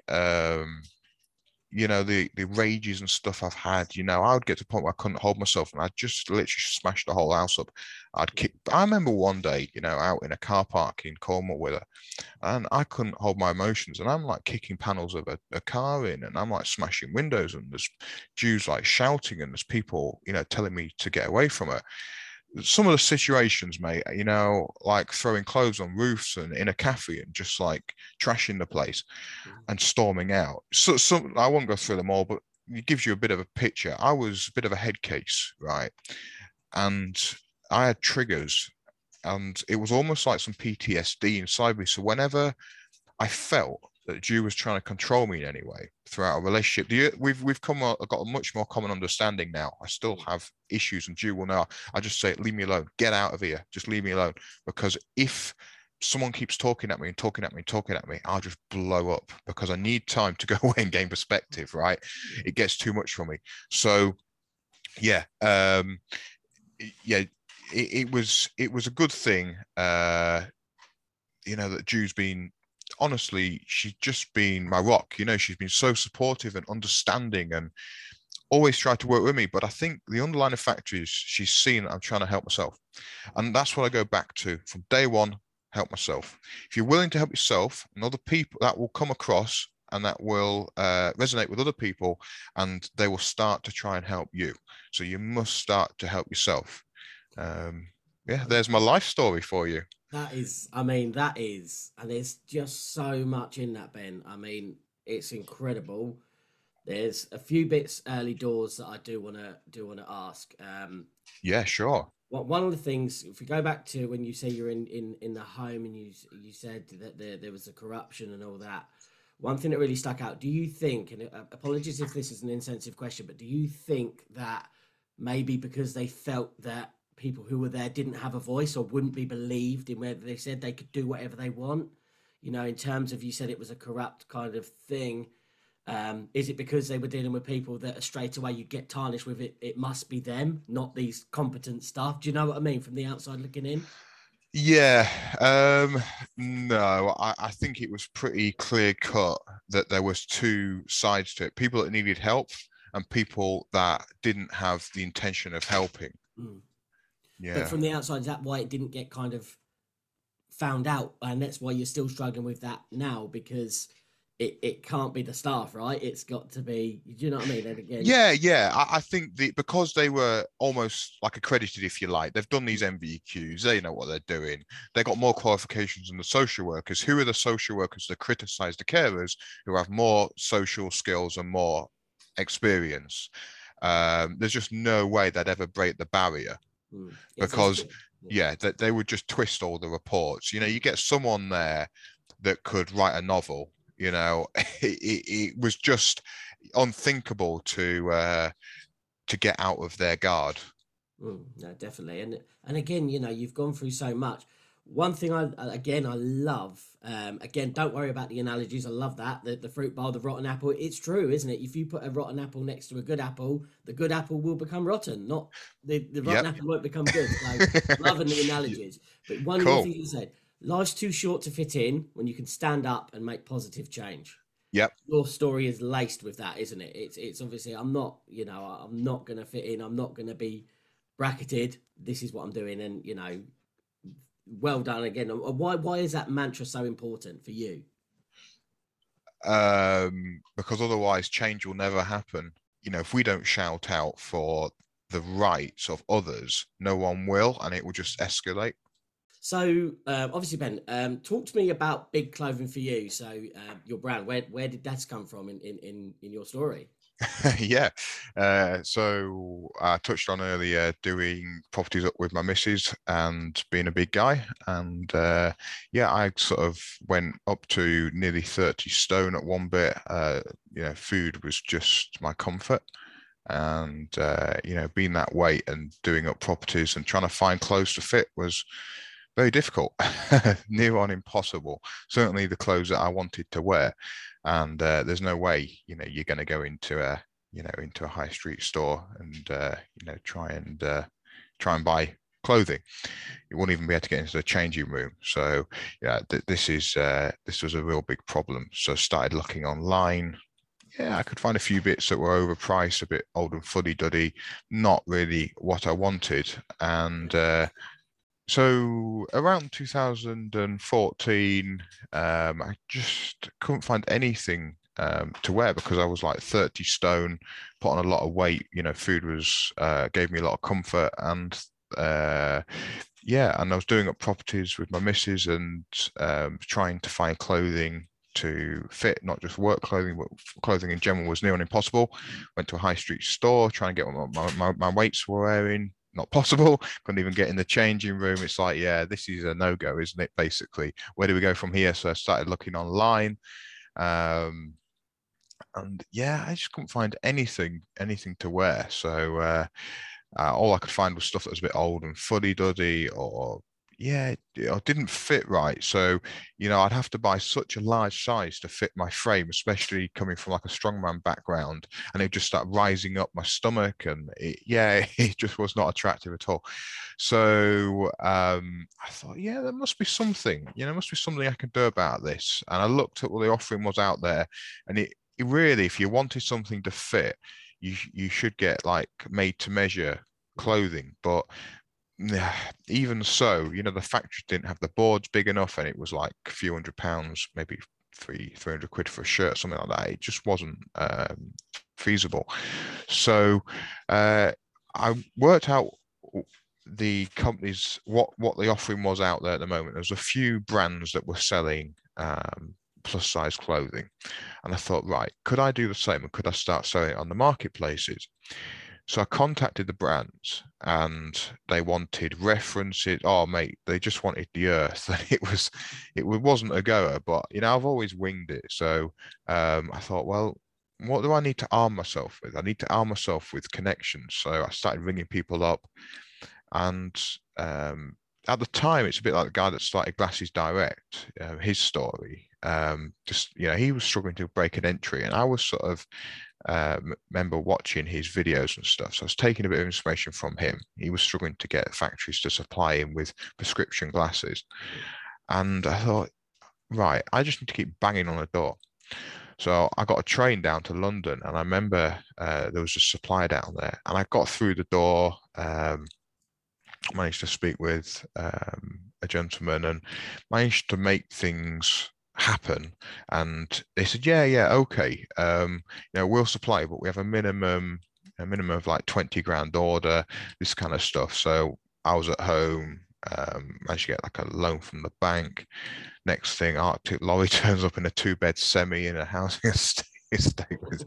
Speaker 2: the rages and stuff I've had, I would get to the point where I couldn't hold myself and I'd just literally smash the whole house up. I remember one day, out in a car park in Cornwall with her, and I couldn't hold my emotions, and I'm like kicking panels of a car in, and I'm like smashing windows, and there's Jews like shouting, and there's people, telling me to get away from her. Some of the situations, mate, like throwing clothes on roofs and in a cafe and just like trashing the place and storming out. So I won't go through them all, but it gives you a bit of a picture. I was a bit of a head case, right? And I had triggers, and it was almost like some PTSD inside me. So whenever I felt that Jew was trying to control me in any way throughout a relationship, we've got a much more common understanding now. I still have issues, and Jew will know. I just say, leave me alone, get out of here, just leave me alone. Because if someone keeps talking at me and talking at me and talking at me, I'll just blow up because I need time to go away and gain perspective, right? It gets too much for me. So yeah, yeah, it was a good thing, that Jew's been, honestly, she's just been my rock. She's been so supportive and understanding and always tried to work with me. But I think the underlying factor is she's seen that I'm trying to help myself. And that's what I go back to from day one: help myself. If you're willing to help yourself, and other people, that will come across and that will resonate with other people, and they will start to try and help you. So you must start to help yourself. Yeah, there's my life story for you.
Speaker 1: That is, and there's just so much in that, Ben. I mean, it's incredible. There's a few bits early doors that I do want to ask.
Speaker 2: Yeah, sure.
Speaker 1: One of the things, if we go back to when you say you're in the home, and you said that there was a corruption and all that. One thing that really stuck out. Do you think, and apologies if this is an insensitive question, but do you think that maybe because they felt that people who were there didn't have a voice or wouldn't be believed in whether they said they could do whatever they want? In terms of, you said it was a corrupt kind of thing. Is it because they were dealing with people that are straight away you get tarnished with it? It must be them, not these competent staff. Do you know what I mean from the outside looking in?
Speaker 2: Yeah, no, I think it was pretty clear cut that there was two sides to it. People that needed help and people that didn't have the intention of helping.
Speaker 1: Mm. But
Speaker 2: Yeah.
Speaker 1: from the outside, is that why it didn't get kind of found out? And that's why you're still struggling with that now, because it can't be the staff, right? It's got to be, do you know what I mean? And again,
Speaker 2: Yeah. I think because they were almost like accredited, if you like, they've done these
Speaker 1: mm,
Speaker 2: MVQs, they know what they're doing. They got more qualifications than the social workers. Who are the social workers that criticize the carers who have more social skills and more experience? There's just no way they'd ever break the barrier
Speaker 1: it's
Speaker 2: because,
Speaker 1: good. Yeah.
Speaker 2: yeah, that they would just twist all the reports. You
Speaker 1: Mm.
Speaker 2: get someone there that could write a novel. It was just unthinkable to get out of their guard.
Speaker 1: No, definitely, and again, you've gone through so much. One thing I love. Again, don't worry about the analogies. I love that the fruit bowl, the rotten apple. It's true, isn't it? If you put a rotten apple next to a good apple, the good apple will become rotten. Not the rotten
Speaker 2: Yep.
Speaker 1: apple won't become good. So loving the analogies. But one of the
Speaker 2: Cool.
Speaker 1: things you said, life's too short to fit in when you can stand up and make positive change.
Speaker 2: Yep.
Speaker 1: Your story is laced with that, isn't it? It's obviously, I'm not gonna fit in. I'm not gonna be bracketed. This is what I'm doing, and Well done again. Why is that mantra so important for you?
Speaker 2: Because otherwise change will never happen. If we don't shout out for the rights of others, no one will, and it will just escalate.
Speaker 1: So obviously, Ben, talk to me about Big Clothing for You. So your brand, where did that come from in your story?
Speaker 2: Yeah. So I touched on earlier doing properties up with my missus and being a big guy. And yeah, I sort of went up to nearly 30 stone at one bit. Food was just my comfort. And being that weight and doing up properties and trying to find clothes to fit was very difficult, near on impossible. Certainly the clothes that I wanted to wear, and there's no way you're going to go into a high street store and try and buy clothing. You wouldn't even be able to get into the changing room. So yeah, this was a real big problem. So I started looking online. Yeah, I could find a few bits that were overpriced, a bit old and fuddy-duddy, not really what I wanted. And so around 2014, I just couldn't find anything to wear because I was like 30 stone, put on a lot of weight. Food was gave me a lot of comfort, and yeah, and I was doing up properties with my missus and trying to find clothing to fit, not just work clothing, but clothing in general was near on impossible. Went to a high street store, trying to get what my weights were wearing. Not possible. Couldn't even get in the changing room. It's like, yeah, this is a no-go, isn't it? Basically, where do we go from here? So I started looking online, um, and yeah, I just couldn't find anything to wear. So all I could find was stuff that was a bit old and fuddy-duddy, or yeah, it didn't fit right. So, I'd have to buy such a large size to fit my frame, especially coming from like a strongman background, and it just start rising up my stomach, and it just was not attractive at all. So I thought, yeah, there must be something, there must be something I can do about this. And I looked at what the offering was out there, and it really, if you wanted something to fit, you should get like made to measure clothing. But even so, the factory didn't have the boards big enough, and it was like a few £100, maybe 300 quid for a shirt, something like that. It just wasn't feasible. So I worked out the companies, what the offering was out there at the moment. There's a few brands that were selling plus size clothing, and I thought, right, could I do the same, and could I start selling it on the marketplaces? So I contacted the brands, and they wanted references. Oh, mate, they just wanted the earth. And it wasn't a goer, but I've always winged it. So I thought, well, what do I need to arm myself with? I need to arm myself with connections. So I started ringing people up, and at the time, it's a bit like the guy that started Glasses Direct, his story. He was struggling to break an entry, and I was sort of remember watching his videos and stuff. So I was taking a bit of information from him. He was struggling to get factories to supply him with prescription glasses. And I thought, right, I just need to keep banging on the door. So I got a train down to London, and I remember there was a supplier down there, and I got through the door, managed to speak with a gentleman, and managed to make things happen. And they said, yeah, okay, we'll supply, but we have a minimum of like 20 grand order, this kind of stuff. So I was at home, managed to get like a loan from the bank. Next thing, Arctic lorry turns up in a 2-bed semi in a housing estate with,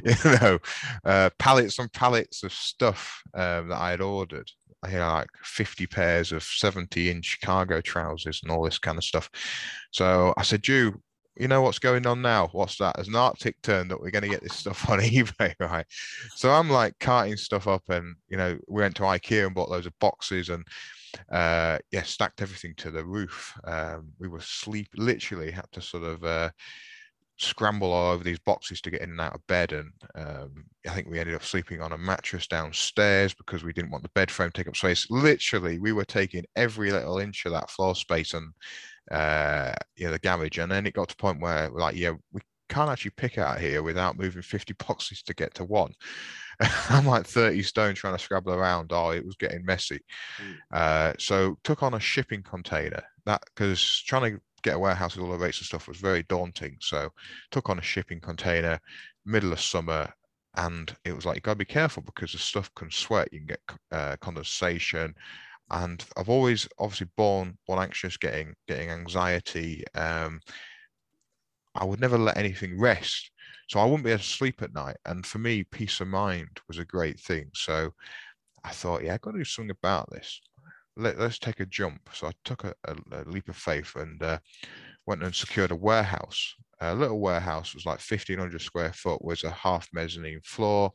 Speaker 2: pallets and pallets of stuff that I had ordered. Like 50 pairs of 70-inch cargo trousers and all this kind of stuff. So I said, you know what's going on now? What's that? There's an Arctic turned up. We're going to get this stuff on eBay, right? So I'm like carting stuff up, and we went to IKEA and bought loads of boxes, and stacked everything to the roof. We were literally had to sort of scramble all over these boxes to get in and out of bed, and I think we ended up sleeping on a mattress downstairs because we didn't want the bed frame to take up space. Literally, we were taking every little inch of that floor space and the garage, and then it got to a point where we're like, yeah, we can't actually pick out here without moving 50 boxes to get to one. I'm like 30 stone trying to scrabble around. Oh, it was getting messy. So took on a shipping container, that because trying to get a warehouse with all the rates and stuff was very daunting. So took on a shipping container, middle of summer, and it was like, you gotta be careful because the stuff can sweat. You can get condensation. And I've always obviously born anxious, getting anxiety. I would never let anything rest. So I wouldn't be able to sleep at night. And for me, peace of mind was a great thing. So I thought, yeah, I've got to do something about this. Let's take a jump. So I took a leap of faith and went and secured a warehouse. A little warehouse, was like 1,500 square foot, was a half mezzanine floor.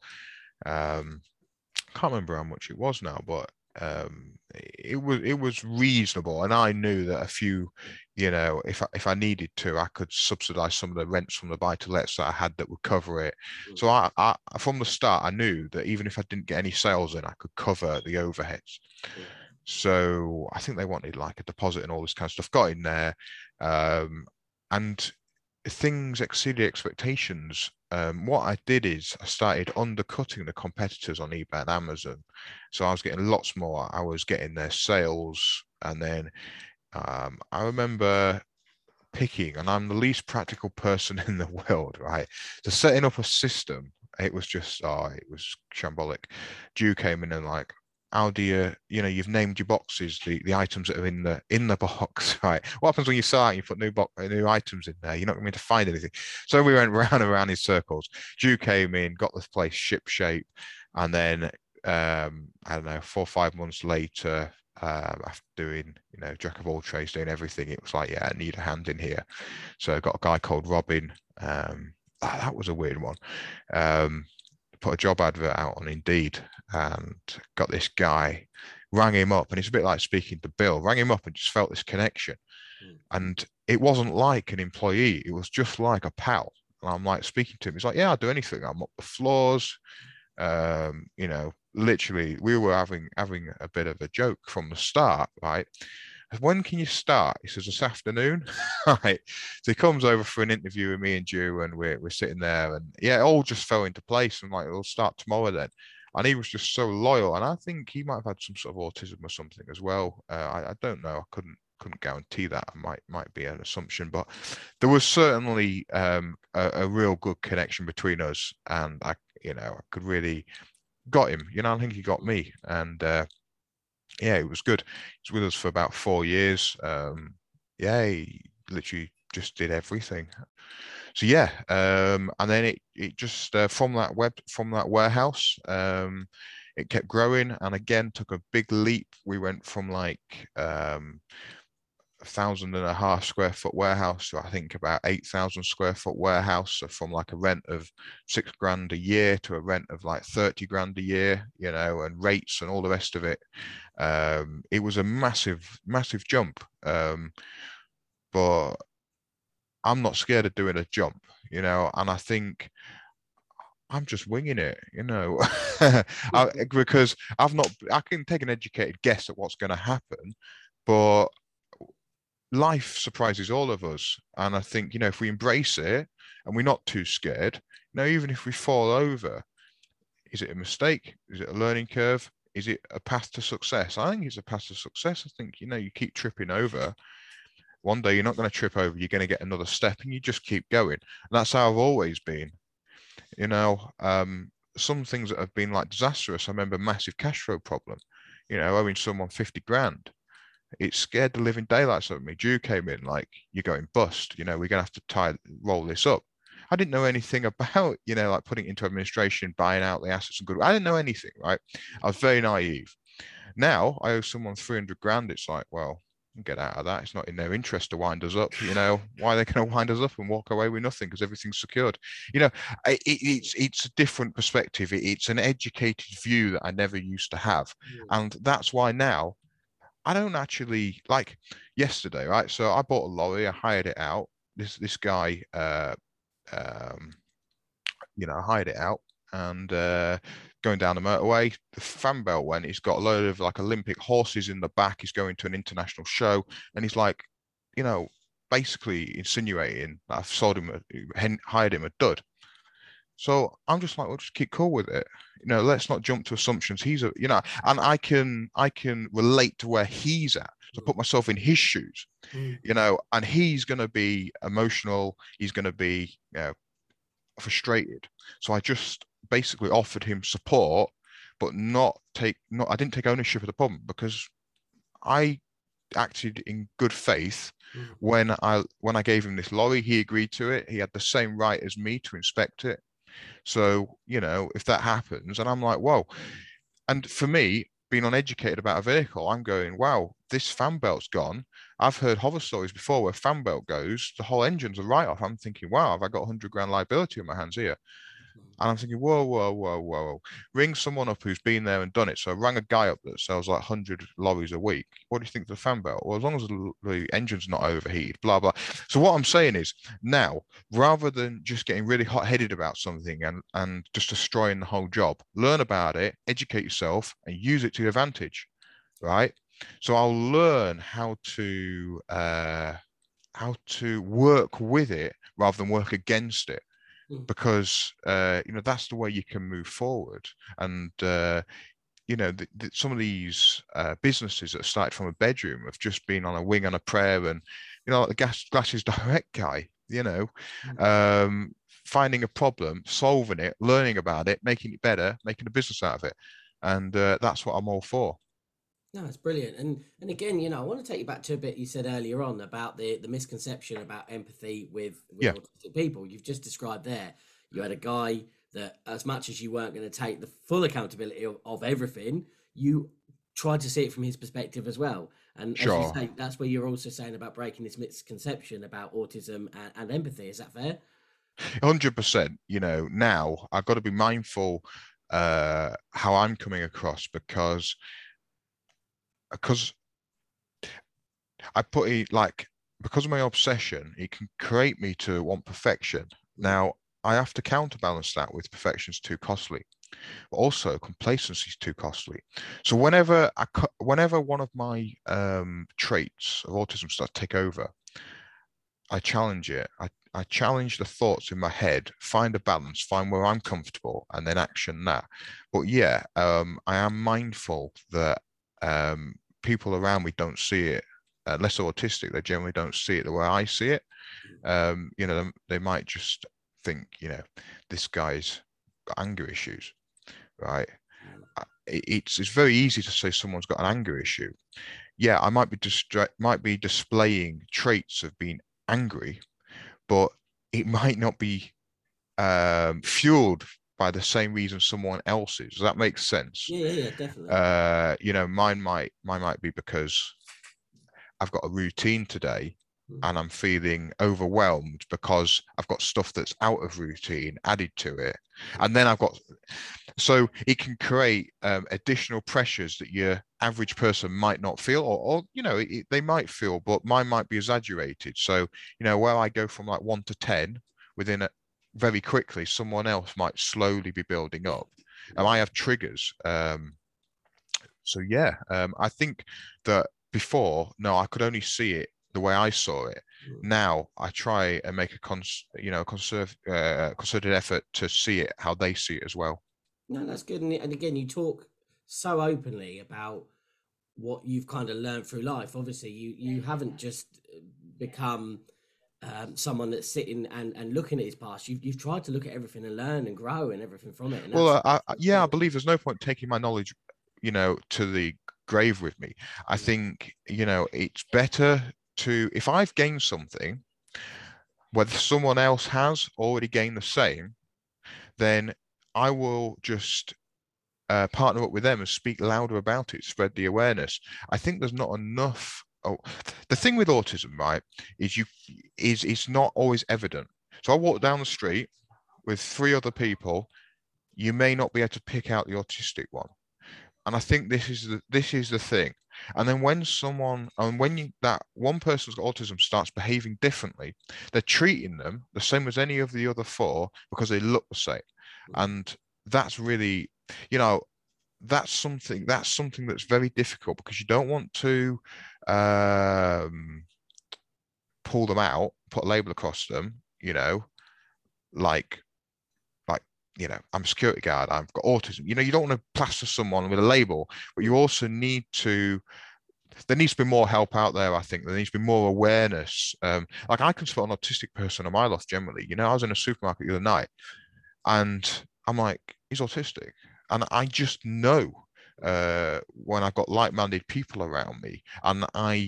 Speaker 2: Can't remember how much it was now, but it was reasonable, and I knew that a few, if I needed to, I could subsidize some of the rents from the buy-to-lets that I had that would cover it. So I from the start I knew that even if I didn't get any sales in, I could cover the overheads. So I think they wanted like a deposit and all this kind of stuff. Got in there, and things exceeded expectations. What I did is I started undercutting the competitors on eBay and Amazon. So I was getting lots more. I was getting their sales. And then I remember picking, and I'm the least practical person in the world, right? So setting up a system, it was just, it was shambolic. Drew came in and like, how do you've named your boxes, the items that are in the box, right? What happens when you start and you put new items in there? You're not going to find anything. So we went round and around in circles. Drew came in, got the place ship shape, and then I don't know, 4 or 5 months later, after doing, jack of all trades, doing everything, it was like, yeah, I need a hand in here. So I got a guy called Robin. That was a weird one. Put a job advert out on Indeed and got this guy, rang him up, and it's a bit like speaking to Bill, rang him up and just felt this connection. And it wasn't like an employee, it was just like a pal. And I'm like speaking to him, he's like, yeah, I'll do anything. I'm up the floors. Literally we were having a bit of a joke from the start, right? When can you start? He says, this afternoon. Right. So he comes over for an interview with me and Drew, and we're sitting there, and yeah, it all just fell into place. I'm like, it'll start tomorrow then. And he was just so loyal. And I think he might have had some sort of autism or something as well. I don't know. I couldn't guarantee that. It might be an assumption, but there was certainly a real good connection between us, and I could really got him. I think he got me, and yeah, it was good. He's with us for about 4 years. Yeah, he literally just did everything. So yeah, and then it just from that warehouse, it kept growing, and again took a big leap. We went from like 1,500 square foot warehouse to I think about 8,000 square foot warehouse. So from like a rent of $6,000 a year to a rent of like 30 grand a year, and rates and all the rest of it. It was a massive jump. But I'm not scared of doing a jump, and I think I'm just winging it, because I can take an educated guess at what's going to happen, but life surprises all of us. And I think, if we embrace it and we're not too scared, even if we fall over, is it a mistake? Is it a learning curve? Is it a path to success? I think it's a path to success. I think, you keep tripping over. One day you're not going to trip over, you're going to get another step, and you just keep going. And that's how I've always been. Some things that have been like disastrous. I remember massive cash flow problem, owing someone 50 grand. It scared the living daylights out of me. Drew came in like, you're going bust, we're going to have to roll this up. I didn't know anything about, like putting it into administration, buying out the assets and good. I didn't know anything, right? I was very naive. Now I owe someone 300 grand. It's like, well, get out of that. It's not in their interest to wind us up. Why are they going to wind us up and walk away with nothing because everything's secured? It's a different perspective. It's an educated view that I never used to have. And that's why now I don't actually, like yesterday, right? So I bought a lorry, I hired it out. This guy, I hired it out, and going down the motorway, the fan belt went. He's got a load of like Olympic horses in the back. He's going to an international show, and he's like, basically insinuating that I've hired him a dud. So I'm just like, well, just keep cool with it. Let's not jump to assumptions. And I can relate to where he's at. So put myself in his shoes,
Speaker 1: Mm.
Speaker 2: and he's going to be emotional. He's going to be, frustrated. So I just basically offered him support, but I didn't take ownership of the problem, because I acted in good faith.
Speaker 1: Mm.
Speaker 2: When I gave him this lorry, he agreed to it. He had the same right as me to inspect it. So, if that happens, and I'm like, whoa. And for me, being uneducated about a vehicle, I'm going, wow, this fan belt's gone. I've heard hover stories before where fan belt goes, the whole engine's a write-off. I'm thinking, wow, have I got 100 grand liability on my hands here? And I'm thinking, whoa, whoa, whoa, whoa. Ring someone up who's been there and done it. So I rang a guy up that sells like 100 lorries a week. What do you think of the fan belt? Well, as long as the engine's not overheated, blah, blah. So what I'm saying is, now, rather than just getting really hot-headed about something and just destroying the whole job, learn about it, educate yourself, and use it to your advantage, right? So I'll learn how to work with it rather than work against it,
Speaker 1: Mm.
Speaker 2: because that's the way you can move forward. And some of these businesses that started from a bedroom have just been on a wing and a prayer, and like the Glasses Direct guy,
Speaker 1: Mm.
Speaker 2: finding a problem, solving it, learning about it, making it better, making a business out of it. And that's what I'm all for.
Speaker 1: No, it's brilliant. And again, I want to take you back to a bit you said earlier on about the misconception about empathy with
Speaker 2: Yeah,
Speaker 1: autistic people. You've just described there. You had a guy that, as much as you weren't going to take the full accountability of everything, you tried to see it from his perspective as well. And as you
Speaker 2: sure.
Speaker 1: say, that's where you're also saying about breaking this misconception about autism and empathy. Is that fair?
Speaker 2: 100%. Now I've got to be mindful how I'm coming across, because I put it like, because of my obsession, it can create me to want perfection.
Speaker 1: Mm.
Speaker 2: Now, I have to counterbalance that with perfection's too costly, but also complacency is too costly. So whenever one of my traits of autism starts to take over, I challenge it. I challenge the thoughts in my head, find a balance, find where I'm comfortable, and then action that. But yeah, I am mindful that people around me don't see it. Unless they're autistic, they generally don't see it the way I see it. They might just think, this guy's got anger issues, right?
Speaker 1: Mm.
Speaker 2: It's very easy to say someone's got an anger issue. Yeah, I might be displaying traits of being angry, but it might not be fueled by the same reason someone else is. Does that make sense?
Speaker 1: Yeah, yeah, yeah, definitely.
Speaker 2: Mine might be because I've got a routine today
Speaker 1: Mm.
Speaker 2: and I'm feeling overwhelmed because I've got stuff that's out of routine added to it.
Speaker 1: Mm.
Speaker 2: And then so it can create additional pressures that your average person might not feel, or they might feel, but mine might be exaggerated. So, where I go from like 1 to 10 within very quickly, someone else might slowly be building
Speaker 1: Yeah,
Speaker 2: up. And
Speaker 1: yeah.
Speaker 2: I have triggers. So yeah, I think that before, no, I could only see it the way I saw it.
Speaker 1: Mm.
Speaker 2: Now I try and make a concerted effort to see it how they see it as well.
Speaker 1: No, that's good. And again, you talk so openly about what you've kind of learned through life. Obviously, you haven't just become someone that's sitting and looking at his past. You've tried to look at everything and learn and grow and everything from it. And
Speaker 2: Well,
Speaker 1: that's
Speaker 2: yeah, I
Speaker 1: brilliant.
Speaker 2: believe there's no point taking my knowledge, to the grave with me. I
Speaker 1: Mm.
Speaker 2: think, it's better to, if I've gained something, whether someone else has already gained the same, then I will just partner up with them and speak louder about it, spread the awareness. I think there's not enough. Oh, the thing with autism, right, is it's not always evident. So I walk down the street with three other people. You may not be able to pick out the autistic one, and I think this is the thing. And then when that one person's got autism starts behaving differently, they're treating them the same as any of the other four because they look the same,
Speaker 1: Mm.
Speaker 2: and that's really, you know that's something that's very difficult, because you don't want to um, pull them out, put a label across them, like I'm a security guard, I've got autism. You don't want to plaster someone with a label, but you also need to, there needs to be more help out there. I think there needs to be more awareness. Like I can spot an autistic person on my lot generally. I was in a supermarket the other night and I'm like, he's autistic. And I just know when I've got like-minded people around me, and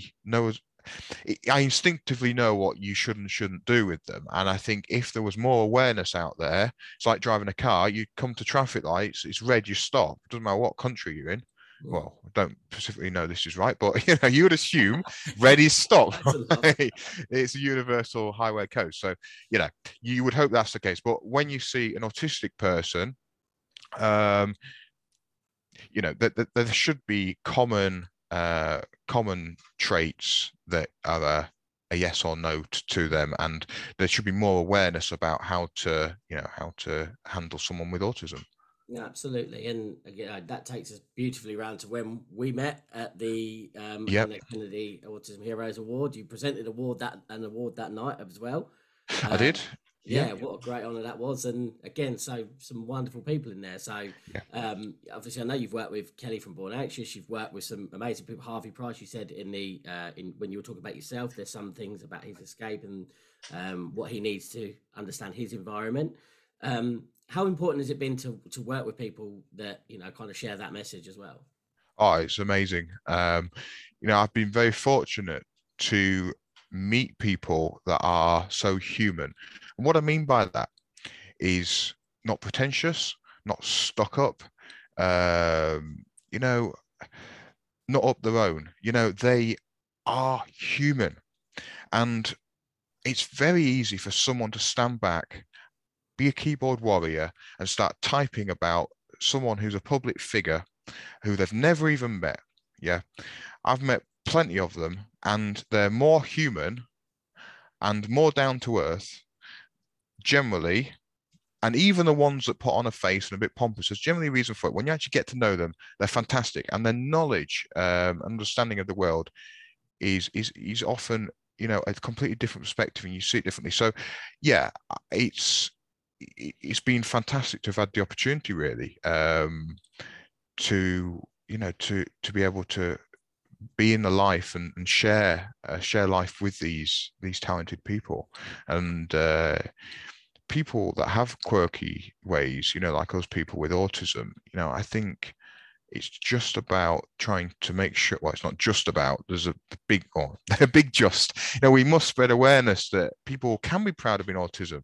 Speaker 2: I instinctively know what you should and shouldn't do with them. And I think if there was more awareness out there, it's like driving a car. You come to traffic lights, it's red, you stop. Doesn't matter what country you're in. Well, I don't specifically know this is right, but you would assume red is stop. It's a universal highway code. So, you would hope that's the case. But when you see an autistic person, there should be common traits that are a yes or no to them, and there should be more awareness about how to handle someone with autism.
Speaker 1: Yeah, absolutely. And again, that takes us beautifully round to when we met at the Anna Kennedy Autism Heroes Award. You presented an award that night as well.
Speaker 2: I did.
Speaker 1: Yeah, what a great honour that was. And again, so some wonderful people in there. So obviously I know you've worked with Kelly from Born Anxious, you've worked with some amazing people. Harvey Price, you said in when you were talking about yourself, there's some things about his escape and what he needs to understand his environment. How important has it been to work with people that, kind of share that message as well?
Speaker 2: Oh, it's amazing. I've been very fortunate to meet people that are so human. And what I mean by that is not pretentious, not stuck up, not up their own. They are human. And it's very easy for someone to stand back, be a keyboard warrior, and start typing about someone who's a public figure who they've never even met. Yeah. I've met plenty of them, and they're more human and more down to earth generally. And even the ones that put on a face and a bit pompous, there's generally a reason for it. When you actually get to know them, they're fantastic. And their knowledge, understanding of the world is often, a completely different perspective, and you see it differently. So yeah, it's been fantastic to have had the opportunity really to be able to be in the life and share life with these talented people, and people that have quirky ways, like us people with autism. I think it's just about trying to make sure, well, it's not just about, there's a big we must spread awareness that people can be proud of being autistic,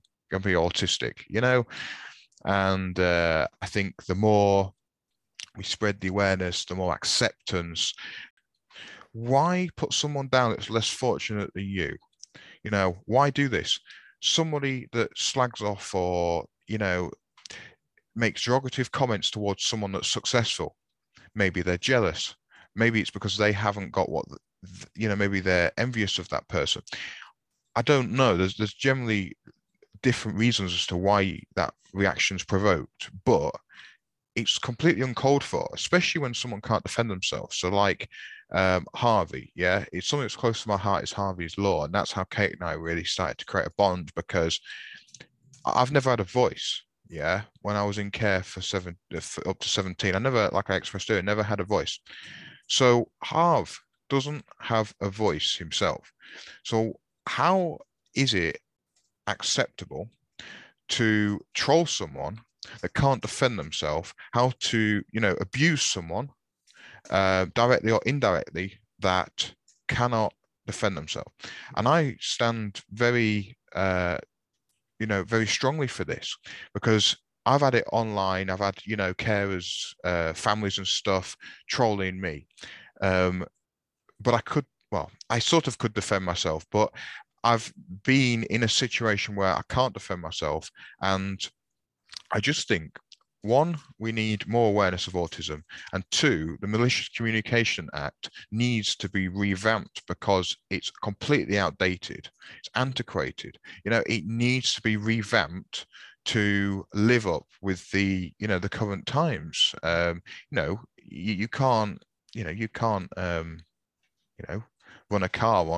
Speaker 2: and I think the more we spread the awareness, the more acceptance. Why put someone down that's less fortunate than you? Why do this? Somebody that slags off or, makes derogative comments towards someone that's successful, maybe they're jealous. Maybe it's because they haven't got what, maybe they're envious of that person. I don't know. There's generally different reasons as to why that reaction's provoked, but it's completely uncalled for, especially when someone can't defend themselves. So like Harvey, it's something that's close to my heart is Harvey's Law. And that's how Kate and I really started to create a bond, because I've never had a voice. When I was in care for up to 17, I never, like I expressed earlier, never had a voice. So Harv doesn't have a voice himself. So how is it acceptable to troll someone that can't defend themselves, how to, abuse someone directly or indirectly that cannot defend themselves? And I stand very, very strongly for this, because I've had it online. I've had, carers, families and stuff trolling me. But I sort of could defend myself, but I've been in a situation where I can't defend myself. And I just think, one, we need more awareness of autism, and two, the Malicious Communication Act needs to be revamped because it's completely outdated. It's antiquated. It needs to be revamped to live up with the current times. You can't run a car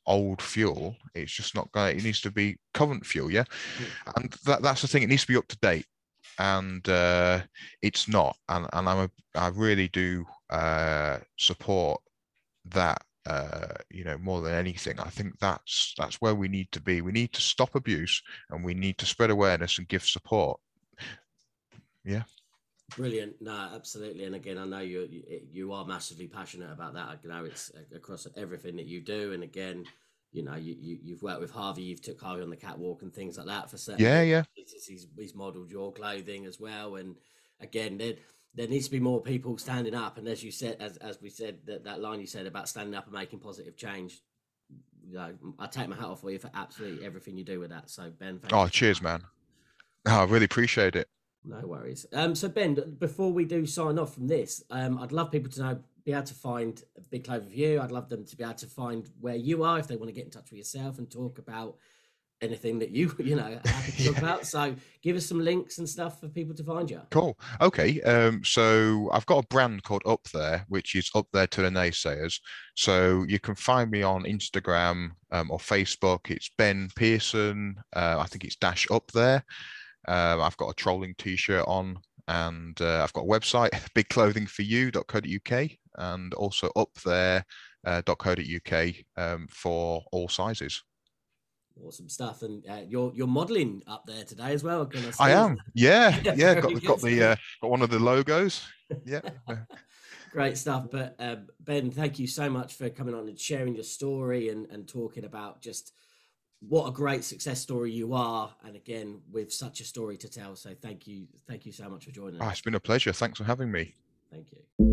Speaker 2: old fuel, it's just not going. It needs to be current fuel, yeah.
Speaker 1: Mm.
Speaker 2: And that's the thing. It needs to be up to date, and it's not. And I really do support that. More than anything, I think that's where we need to be. We need to stop abuse, and we need to spread awareness and give support. Yeah.
Speaker 1: Brilliant. No, absolutely. And again, I know you are massively passionate about that. I know it's across everything that you do. And again, you've worked with Harvey, you've took Harvey on the catwalk and things like that for certain
Speaker 2: Yeah, yeah.
Speaker 1: businesses. He's modeled your clothing as well. And again, there needs to be more people standing up. And as you said, as we said, that line you said about standing up and making positive change, I take my hat off for you for absolutely everything you do with that. So Ben, thank
Speaker 2: Oh,
Speaker 1: you.
Speaker 2: cheers, man. Oh, I really appreciate it.
Speaker 1: No worries. So Ben, before we do sign off from this, I'd love people to be able to find Big Clover View. I'd love them to be able to find where you are if they want to get in touch with yourself and talk about anything that you happy to talk about. So give us some links and stuff for people to find you.
Speaker 2: Cool. Okay. So I've got a brand called Up There, which is Up There to the Naysayers. So you can find me on Instagram or Facebook. It's Ben Pearson. I think it's dash Up There. I've got a trolling t-shirt on, and I've got a website, bigclothingforyou.co.uk, and also upthere.co.uk for all sizes.
Speaker 1: Awesome stuff. And you're modeling up there today as well.
Speaker 2: I am. Yeah.
Speaker 1: Very
Speaker 2: Got
Speaker 1: good.
Speaker 2: got one of the logos. Yeah.
Speaker 1: Great stuff. But Ben, thank you so much for coming on and sharing your story and talking about just what a great success story you are, and again with such a story to tell. So thank you so much for joining us.
Speaker 2: It's been a pleasure. Thanks for having me.
Speaker 1: Thank you.